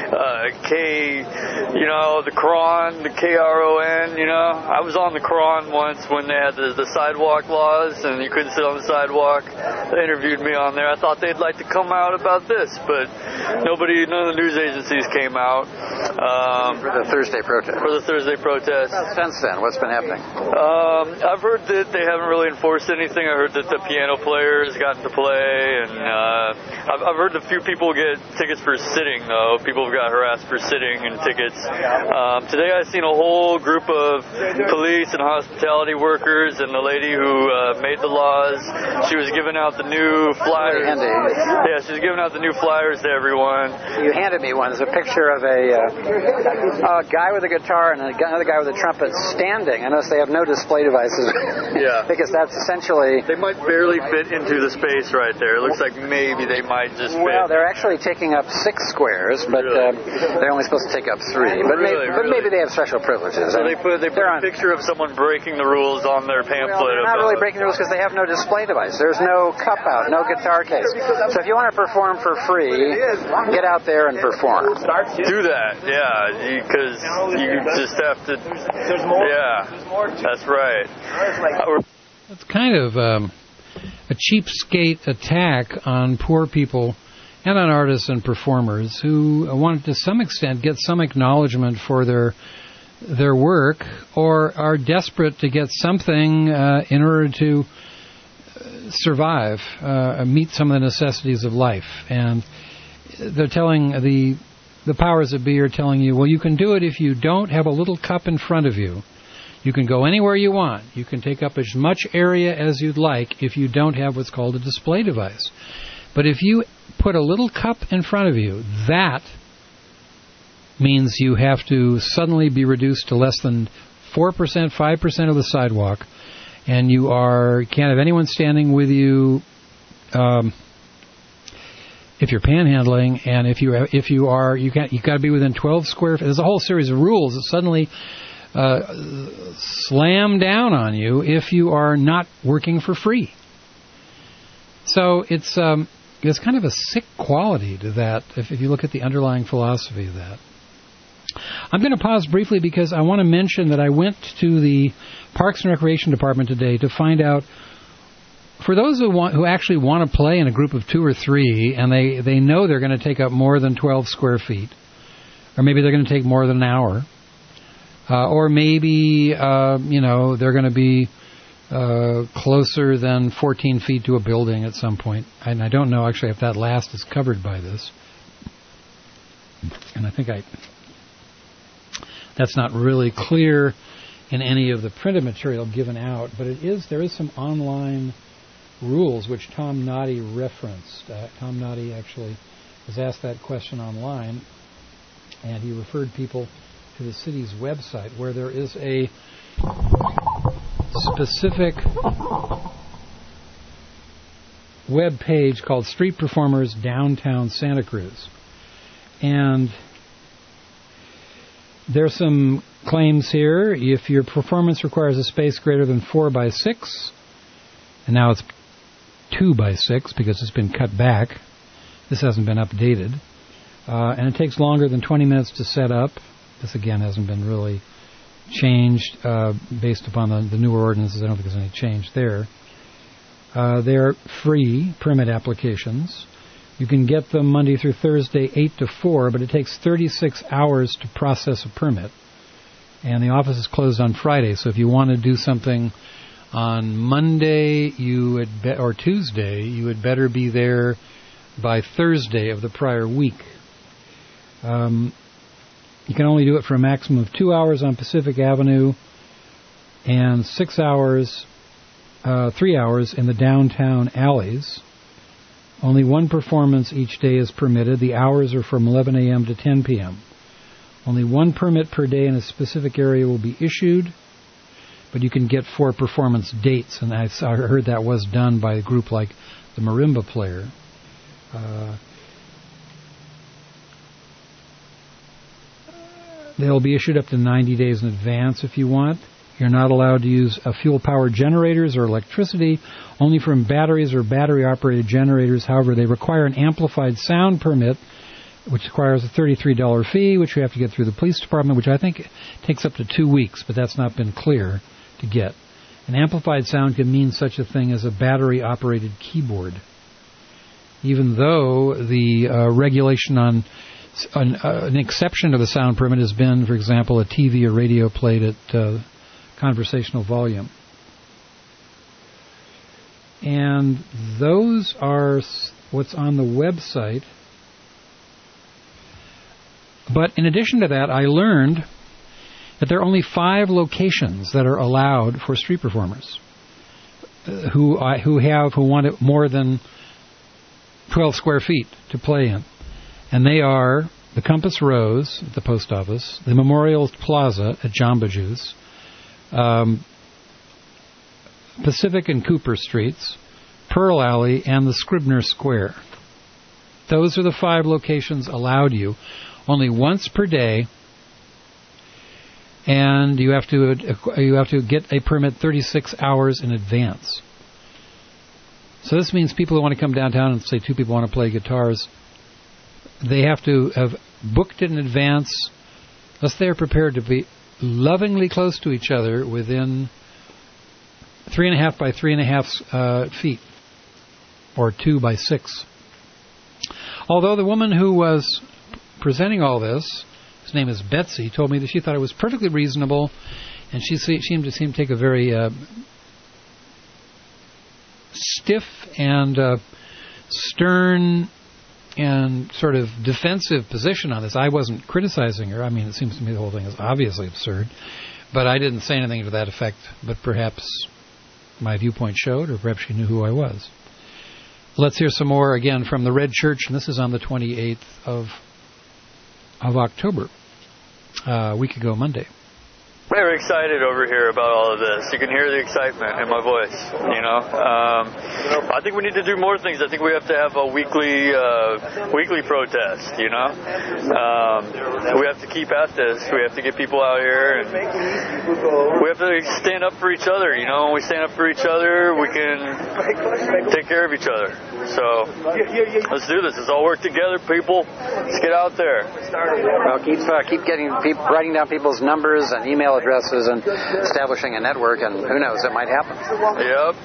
Speaker 20: the Quran, the KRON, I was on the Quran once when they had the sidewalk laws and you couldn't sit on the sidewalk. They interviewed me on there. I thought they'd like to come out about this, but none of the news agencies came out.
Speaker 11: For the Thursday protest. Since then, what's been happening?
Speaker 20: I've heard that they haven't really enforced anything. I heard that the piano players got to play, and I've heard a few people get tickets for sitting, though. People have got harassed for sitting and tickets. Today I seen a whole group of police and hospitality workers, and the lady who made the laws, she was giving out the new flyers. Yeah, she was giving out the new flyers to everyone.
Speaker 11: You handed me one. There's a picture of a guy with a guitar and another guy with a trumpet standing. I notice they have no display devices.
Speaker 20: Yeah.
Speaker 11: Because that's essentially...
Speaker 20: They might barely fit into the space right there. It looks like maybe they might just fit.
Speaker 11: Well, they're actually taking up 6 squares, but they're only supposed to take up 3. But maybe they have special privileges.
Speaker 20: So they put a picture of someone breaking the rules on their pamphlet.
Speaker 11: Well, they're not really breaking the rules because they have no display device. There's no cup out, no guitar case. So if you want to perform for free, get out there and perform.
Speaker 20: Do that, yeah, because you just have to. Yeah, that's right.
Speaker 2: It's kind of a cheapskate attack on poor people and on artists and performers who want to some extent get some acknowledgement for their work or are desperate to get something in order to survive, meet some of the necessities of life. And they're telling the powers that be are telling you, well, you can do it if you don't have a little cup in front of you. You can go anywhere you want. You can take up as much area as you'd like if you don't have what's called a display device. But if you put a little cup in front of you, that means you have to suddenly be reduced to less than 4%, 5% of the sidewalk, and you can't have anyone standing with you if you're panhandling, and if you are, you've got to be within 12 square feet. There's a whole series of rules that suddenly slam down on you if you are not working for free. So it's kind of a sick quality to that if you look at the underlying philosophy of that. I'm going to pause briefly because I want to mention that I went to the Parks and Recreation Department today to find out, for those who actually want to play in a group of 2 or 3 and they know they're going to take up more than 12 square feet, or maybe they're going to take more than an hour, or maybe they're going to be closer than 14 feet to a building at some point. And I don't know actually if that last is covered by this. And I think that's not really clear in any of the printed material given out, but there is some online rules which Tom Noddy referenced. Tom Noddy actually was asked that question online, and he referred people to the city's website where there is a specific web page called Street Performers Downtown Santa Cruz. And there's some claims here. If your performance requires a space greater than 4 by 6, and now it's 2x6 because it's been cut back. This hasn't been updated. And it takes longer than 20 minutes to set up. This, again, hasn't been really changed based upon the newer ordinances. I don't think there's any change there. They're free permit applications. You can get them Monday through Thursday, 8 to 4, but it takes 36 hours to process a permit. And the office is closed on Friday, so if you want to do something on Monday or Tuesday, you would better be there by Thursday of the prior week. You can only do it for a maximum of 2 hours on Pacific Avenue and 3 hours in the downtown alleys. Only one performance each day is permitted. The hours are from 11 a.m. to 10 p.m. Only one permit per day in a specific area will be issued, but you can get 4 performance dates, and I heard that was done by a group like the Marimba Player. They'll be issued up to 90 days in advance if you want. You're not allowed to use fuel-powered generators or electricity, only from batteries or battery-operated generators. However, they require an amplified sound permit, which requires a $33 fee, which you have to get through the police department, which I think takes up to 2 weeks, but that's not been clear to get. An amplified sound can mean such a thing as a battery-operated keyboard, even though the regulation on an exception to the sound permit has been, for example, a TV or radio played at conversational volume. And those are what's on the website. But in addition to that, I learned that there are only 5 locations that are allowed for street performers who want it more than 12 square feet to play in. And they are the Compass Rose at the post office, the Memorial Plaza at Jamba Juice, Pacific and Cooper Streets, Pearl Alley, and the Scribner Square. Those are the 5 locations allowed you, only once per day, and you have to get a permit 36 hours in advance. So this means people who want to come downtown and say 2 people want to play guitars, they have to have booked it in advance, unless they are prepared to be lovingly close to each other within 3.5 by 3.5 feet, or 2 by 6. Although the woman who was presenting all this, whose name is Betsy, told me that she thought it was perfectly reasonable, and she seemed to take a very stiff and stern and sort of defensive position on this. I wasn't criticizing her. I mean, it seems to me the whole thing is obviously absurd, but I didn't say anything to that effect, but perhaps my viewpoint showed, or perhaps she knew who I was. Let's hear some more again from the Red Church, and this is on the 28th of October, a week ago Monday.
Speaker 20: Very excited over here about all of this. You can hear the excitement in my voice, you know. I think we need to do more things. I think we have to have a weekly protest, you know. We have to keep at this. We have to get people out here, and we have to stand up for each other, you know. When we stand up for each other, we can take care of each other. So let's do this. Let's all work together, people. Let's get out there.
Speaker 11: Well, keep writing down people's numbers and email addresses and establishing a network, and who knows, it might happen.
Speaker 20: Yep.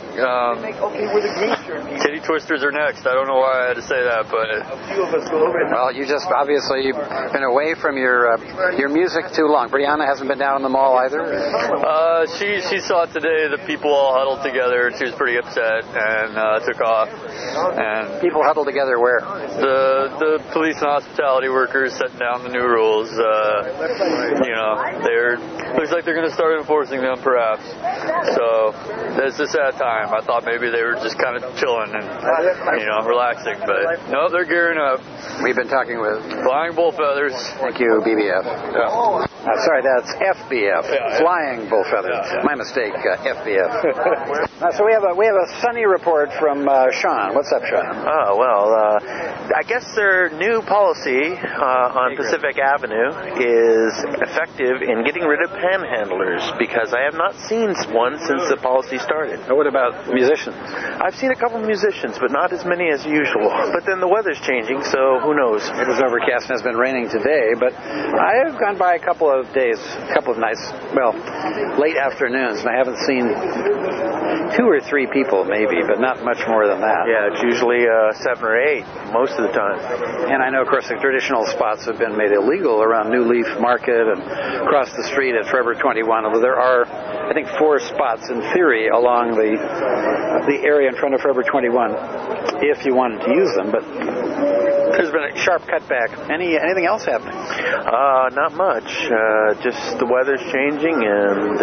Speaker 20: Titty twisters are next. I don't know why I had to say that, but
Speaker 11: well, you just obviously been away from your music too long. Brianna hasn't been down in the mall either.
Speaker 20: She saw today the people all huddled together, and she was pretty upset and took off. And
Speaker 11: people huddled together where?
Speaker 20: The police and hospitality workers setting down the new rules. You know, looks like they're going to start enforcing them, perhaps. So it's a sad time. I thought maybe they were just kind of chilling and, you know, relaxing, but no, they're gearing up.
Speaker 11: We've been talking with
Speaker 20: Flying Bull Feathers.
Speaker 11: Thank you, BBF.
Speaker 20: Yeah.
Speaker 11: Sorry, that's FBF. Yeah. Flying Bull Feathers. Yeah. My mistake, FBF. So we have a sunny report from Sean. What's up, Sean?
Speaker 21: Oh, well, I guess there their new policy on Pacific Avenue is effective in getting rid of panhandlers, because I have not seen one since the policy started.
Speaker 11: What about musicians?
Speaker 21: I've seen a couple of musicians, but not as many as usual. But then the weather's changing, so who knows?
Speaker 11: It was overcast and has been raining today, but I have gone by a couple of days, a couple of nights, well, late afternoons, and I haven't seen 2 or 3 people maybe, but not much more than that.
Speaker 21: Yeah, it's usually 7 or 8 most of the time.
Speaker 11: And I know, of course, the traditional spots have been made illegal around New Leaf Market and across the street at Forever 21, although there are, I think, 4 spots in theory along the area in front of Forever 21 if you wanted to use them, but there's been a sharp cutback. Anything else happening?
Speaker 21: Not much. Just the weather's changing and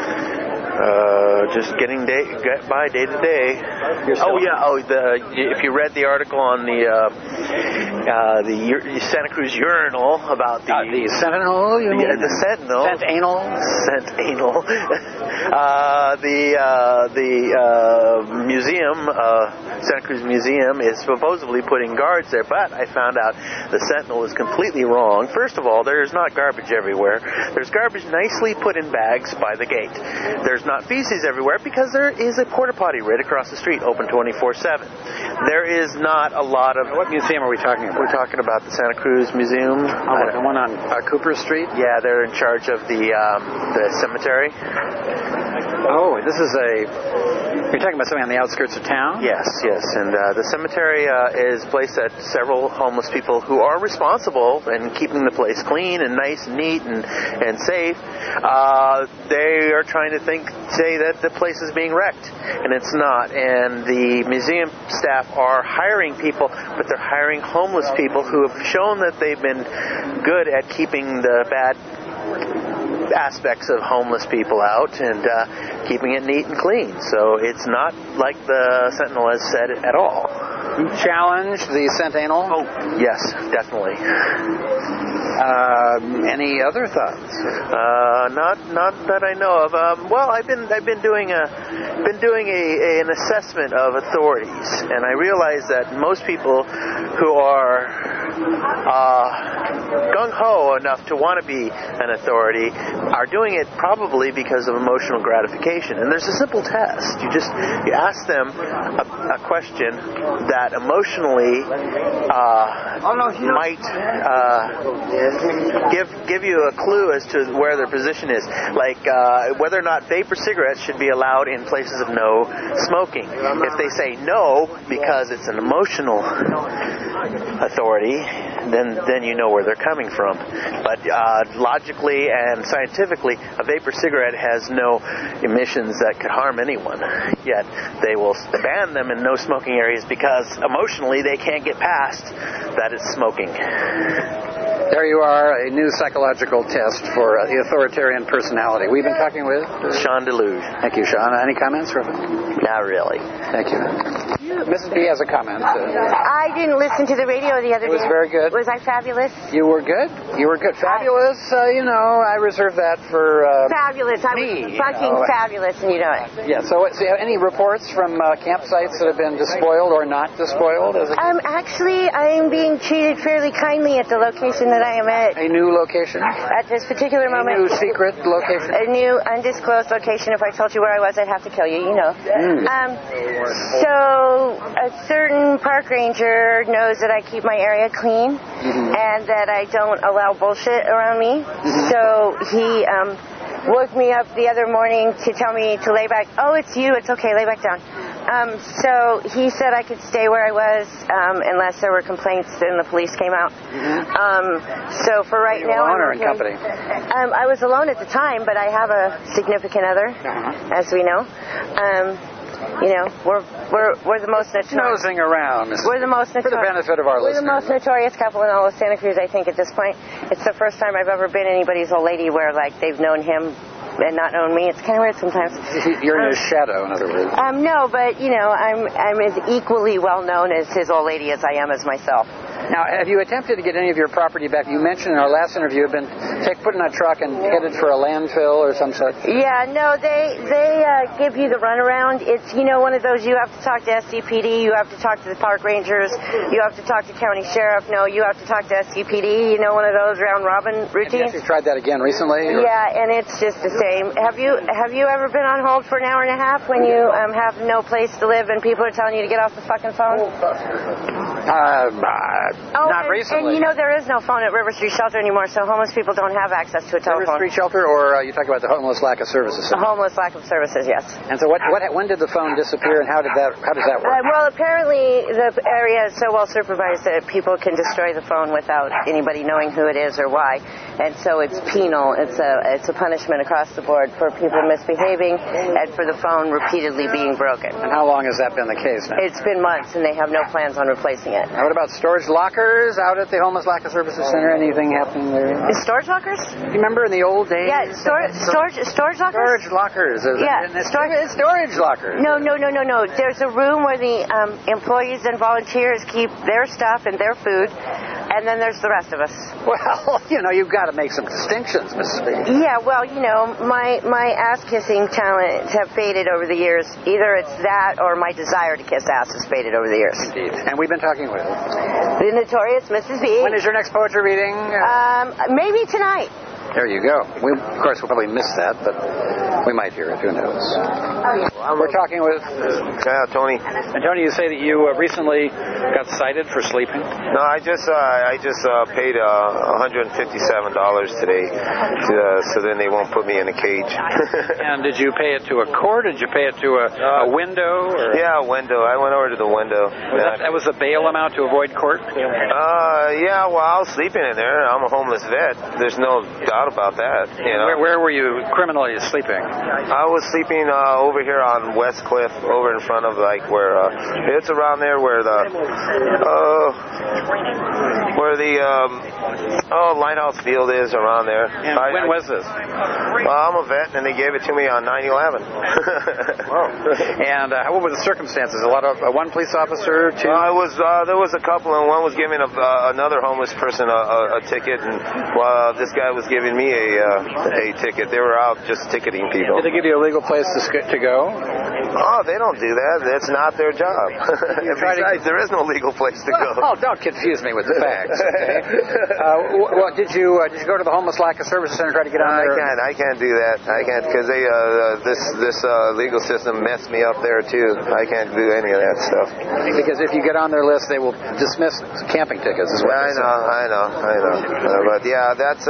Speaker 21: just getting get by day to day. If you read the article on the Santa Cruz Urinal about the
Speaker 11: Sentinel, you mean?
Speaker 21: The Sentinel. Sentinel. The museum, Santa Cruz Museum, is supposedly putting guards there, but I found out the Sentinel is completely wrong. First of all, there's not garbage everywhere. There's garbage nicely put in bags by the gate. There's not feces everywhere because there is a porta potty right across the street, open 24/7. There is not a lot of...
Speaker 11: What museum are we talking about?
Speaker 21: We're talking about the Santa Cruz Museum.
Speaker 11: The one on Cooper Street?
Speaker 21: Yeah, they're in charge of the cemetery.
Speaker 11: Oh, this is you're talking about something on the outskirts of town?
Speaker 21: Yes. And the cemetery is a place that several homeless people who are responsible in keeping the place clean and nice and neat and safe, they are trying to say that the place is being wrecked, and it's not. And the museum staff are hiring people, but they're hiring homeless people who have shown that they've been good at keeping the bad aspects of homeless people out and keeping it neat and clean. So it's not like the Sentinel has said it at all.
Speaker 11: You challenge the Sentinel?
Speaker 21: Oh, yes, definitely.
Speaker 11: Any other thoughts?
Speaker 21: Not that I know of. Well, I've been doing an assessment of authorities, and I realize that most people who are gung-ho enough to want to be an authority are doing it probably because of emotional gratification. And there's a simple test. You ask them a question that emotionally might give you a clue as to where their position is, like whether or not vapor cigarettes should be allowed in places of no smoking. If they say no because it's an emotional authority, then you know where they're coming from. But logically and scientifically, a vapor cigarette has no emissions that could harm anyone. Yet they will ban them in no smoking areas because emotionally they can't get past that it's smoking.
Speaker 11: There you are, a new psychological test for the authoritarian personality. We've been talking with
Speaker 21: Sean Deluge.
Speaker 11: Thank you, Sean. Any comments?
Speaker 21: Not really.
Speaker 11: Thank you. Mrs. B has a comment.
Speaker 22: I didn't listen to the radio the other day.
Speaker 11: It was very good.
Speaker 22: Was I fabulous?
Speaker 11: You were good. Fabulous, I reserve that for
Speaker 22: fabulous. I was fucking fabulous, and you know it.
Speaker 11: Yeah, so any reports from campsites that have been despoiled or not despoiled?
Speaker 22: Actually, I'm being treated fairly kindly at the location that I am at.
Speaker 11: A new location?
Speaker 22: At this particular moment.
Speaker 11: A new secret location?
Speaker 22: A new undisclosed location. If I told you where I was, I'd have to kill you, you know. So a certain park ranger knows that I keep my area clean and that I don't allow bullshit around me. So he woke me up the other morning to tell me to lay back. Oh, it's you. It's okay. Lay back down. So he said I could stay where I was unless there were complaints and the police came out. So for right now,
Speaker 11: alone or in company?
Speaker 22: I was alone at the time, but I have a significant other, as we know. We're the most notorious.
Speaker 11: Nosing around.
Speaker 22: We're the most notorious.
Speaker 11: For the benefit of our listeners.
Speaker 22: We're the most notorious couple in all of Santa Cruz, I think, at this point. It's the first time I've ever been anybody's old lady where, like, they've known him and not own me. It's kind of weird sometimes.
Speaker 11: You're in his shadow, in other words.
Speaker 22: No, but, I'm as equally well known as his old lady as I am as myself.
Speaker 11: Now, have you attempted to get any of your property back? You mentioned in our last interview you've been put in a truck and headed for a landfill or some such.
Speaker 22: Yeah, no, they give you the runaround. It's, one of those, you have to talk to SCPD, you have to talk to the park rangers, you have to talk to county sheriff, no, you have to talk to SCPD, one of those round-robin routines.
Speaker 11: Have you tried that again recently? Or?
Speaker 22: Yeah, and it's just the same. Have you ever been on hold for an hour and a half when you have no place to live and people are telling you to get off the fucking phone?
Speaker 11: Not recently.
Speaker 22: And there is no phone at River Street Shelter anymore, so homeless people don't have access to a telephone.
Speaker 11: River Street Shelter, or you talk about the homeless lack of services?
Speaker 22: The homeless lack of services, yes.
Speaker 11: And so when did the phone disappear, and how does that work?
Speaker 22: Well, apparently the area is so well supervised that people can destroy the phone without anybody knowing who it is or why. And so it's penal. It's a punishment across the board for people misbehaving and for the phone repeatedly being broken.
Speaker 11: And how long has that been the case now?
Speaker 22: It's been months, and they have no plans on replacing it.
Speaker 11: Now, what about storage lockers out at the Homeless Lack of Services Center? Anything happening there?
Speaker 22: Storage lockers?
Speaker 11: You remember in the old days?
Speaker 22: Yeah, storage lockers?
Speaker 11: Storage lockers. Storage lockers.
Speaker 22: No. There's a room where the employees and volunteers keep their stuff and their food, and then there's the rest of us.
Speaker 11: Well, you've got to make some distinctions, Mrs. B.
Speaker 22: Yeah, well, my ass-kissing talent have faded over the years. Either it's that or my desire to kiss ass has faded over the years.
Speaker 11: Indeed. And we've been talking with
Speaker 22: the notorious Mrs. B.
Speaker 11: When is your next poetry reading?
Speaker 22: Maybe tonight.
Speaker 11: There you go. Of course, we'll probably miss that, but we might hear it. Who knows?
Speaker 22: Oh, yeah.
Speaker 11: We're talking with
Speaker 21: Tony.
Speaker 11: And Tony, you say that you recently got cited for sleeping?
Speaker 21: No, I just paid $157 today, so then they won't put me in a cage.
Speaker 11: And did you pay it to a court? Did you pay it to a window? Or?
Speaker 21: Yeah, a window. I went over to the window.
Speaker 11: That was the bail amount to avoid court?
Speaker 21: Yeah. Well, I was sleeping in there. I'm a homeless vet. There's no doubt about that.
Speaker 11: Where were you criminally sleeping?
Speaker 21: I was sleeping over here on West Cliff, over in front of where it's around there where the Lighthouse Field is, around there.
Speaker 11: And when was this?
Speaker 21: I'm a vet, and they gave it to me on 9/11.
Speaker 11: Whoa. And what were the circumstances? One police officer, two?
Speaker 21: There was a couple, and one was giving another homeless person a ticket, and this guy was giving me a ticket. They were out just ticketing people.
Speaker 11: Did they give you a legal place to go?
Speaker 21: Oh, they don't do that. That's not their job. Besides, there is no legal place to go.
Speaker 11: Oh, don't confuse me with the facts. Okay? Did you go to the Homeless Lack of Services Center and try to get on there?
Speaker 21: I can't do that. I can't, because this legal system messed me up there too. I can't do any of that stuff.
Speaker 11: Because if you get on their list, they will dismiss camping tickets. Is what
Speaker 21: I know. But yeah, that's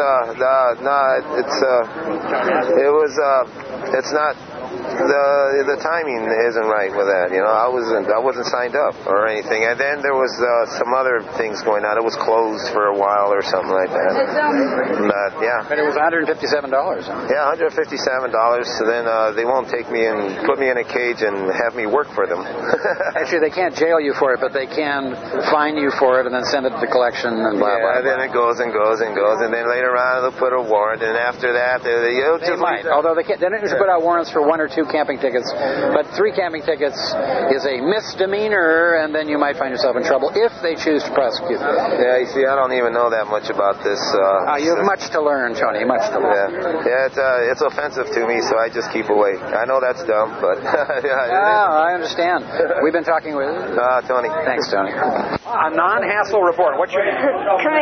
Speaker 21: it's not. The timing isn't right with that. I wasn't signed up or anything. And then there was some other things going on. It was closed for a while or something like that. But yeah.
Speaker 11: But it was $157. Huh?
Speaker 21: Yeah, $157. So then they won't take me and put me in a cage and have me work for them.
Speaker 11: Actually, they can't jail you for it, but they can fine you for it and then send it to collection and blah blah.
Speaker 21: Yeah, then it goes and goes and goes, and then later on they'll put a warrant, and after that
Speaker 11: they might. Although they don't usually put out warrants for 1 or 2 camping tickets, but 3 camping tickets is a misdemeanor, and then you might find yourself in trouble if they choose to prosecute.
Speaker 21: Yeah, you see, I don't even know that much about this.
Speaker 11: You have much to learn, Tony, much to learn.
Speaker 21: Yeah, it's offensive to me, so I just keep away. I know that's dumb, but...
Speaker 11: I understand. We've been talking with...
Speaker 21: Tony.
Speaker 11: Thanks, Tony. A non-hassle report. What's your name?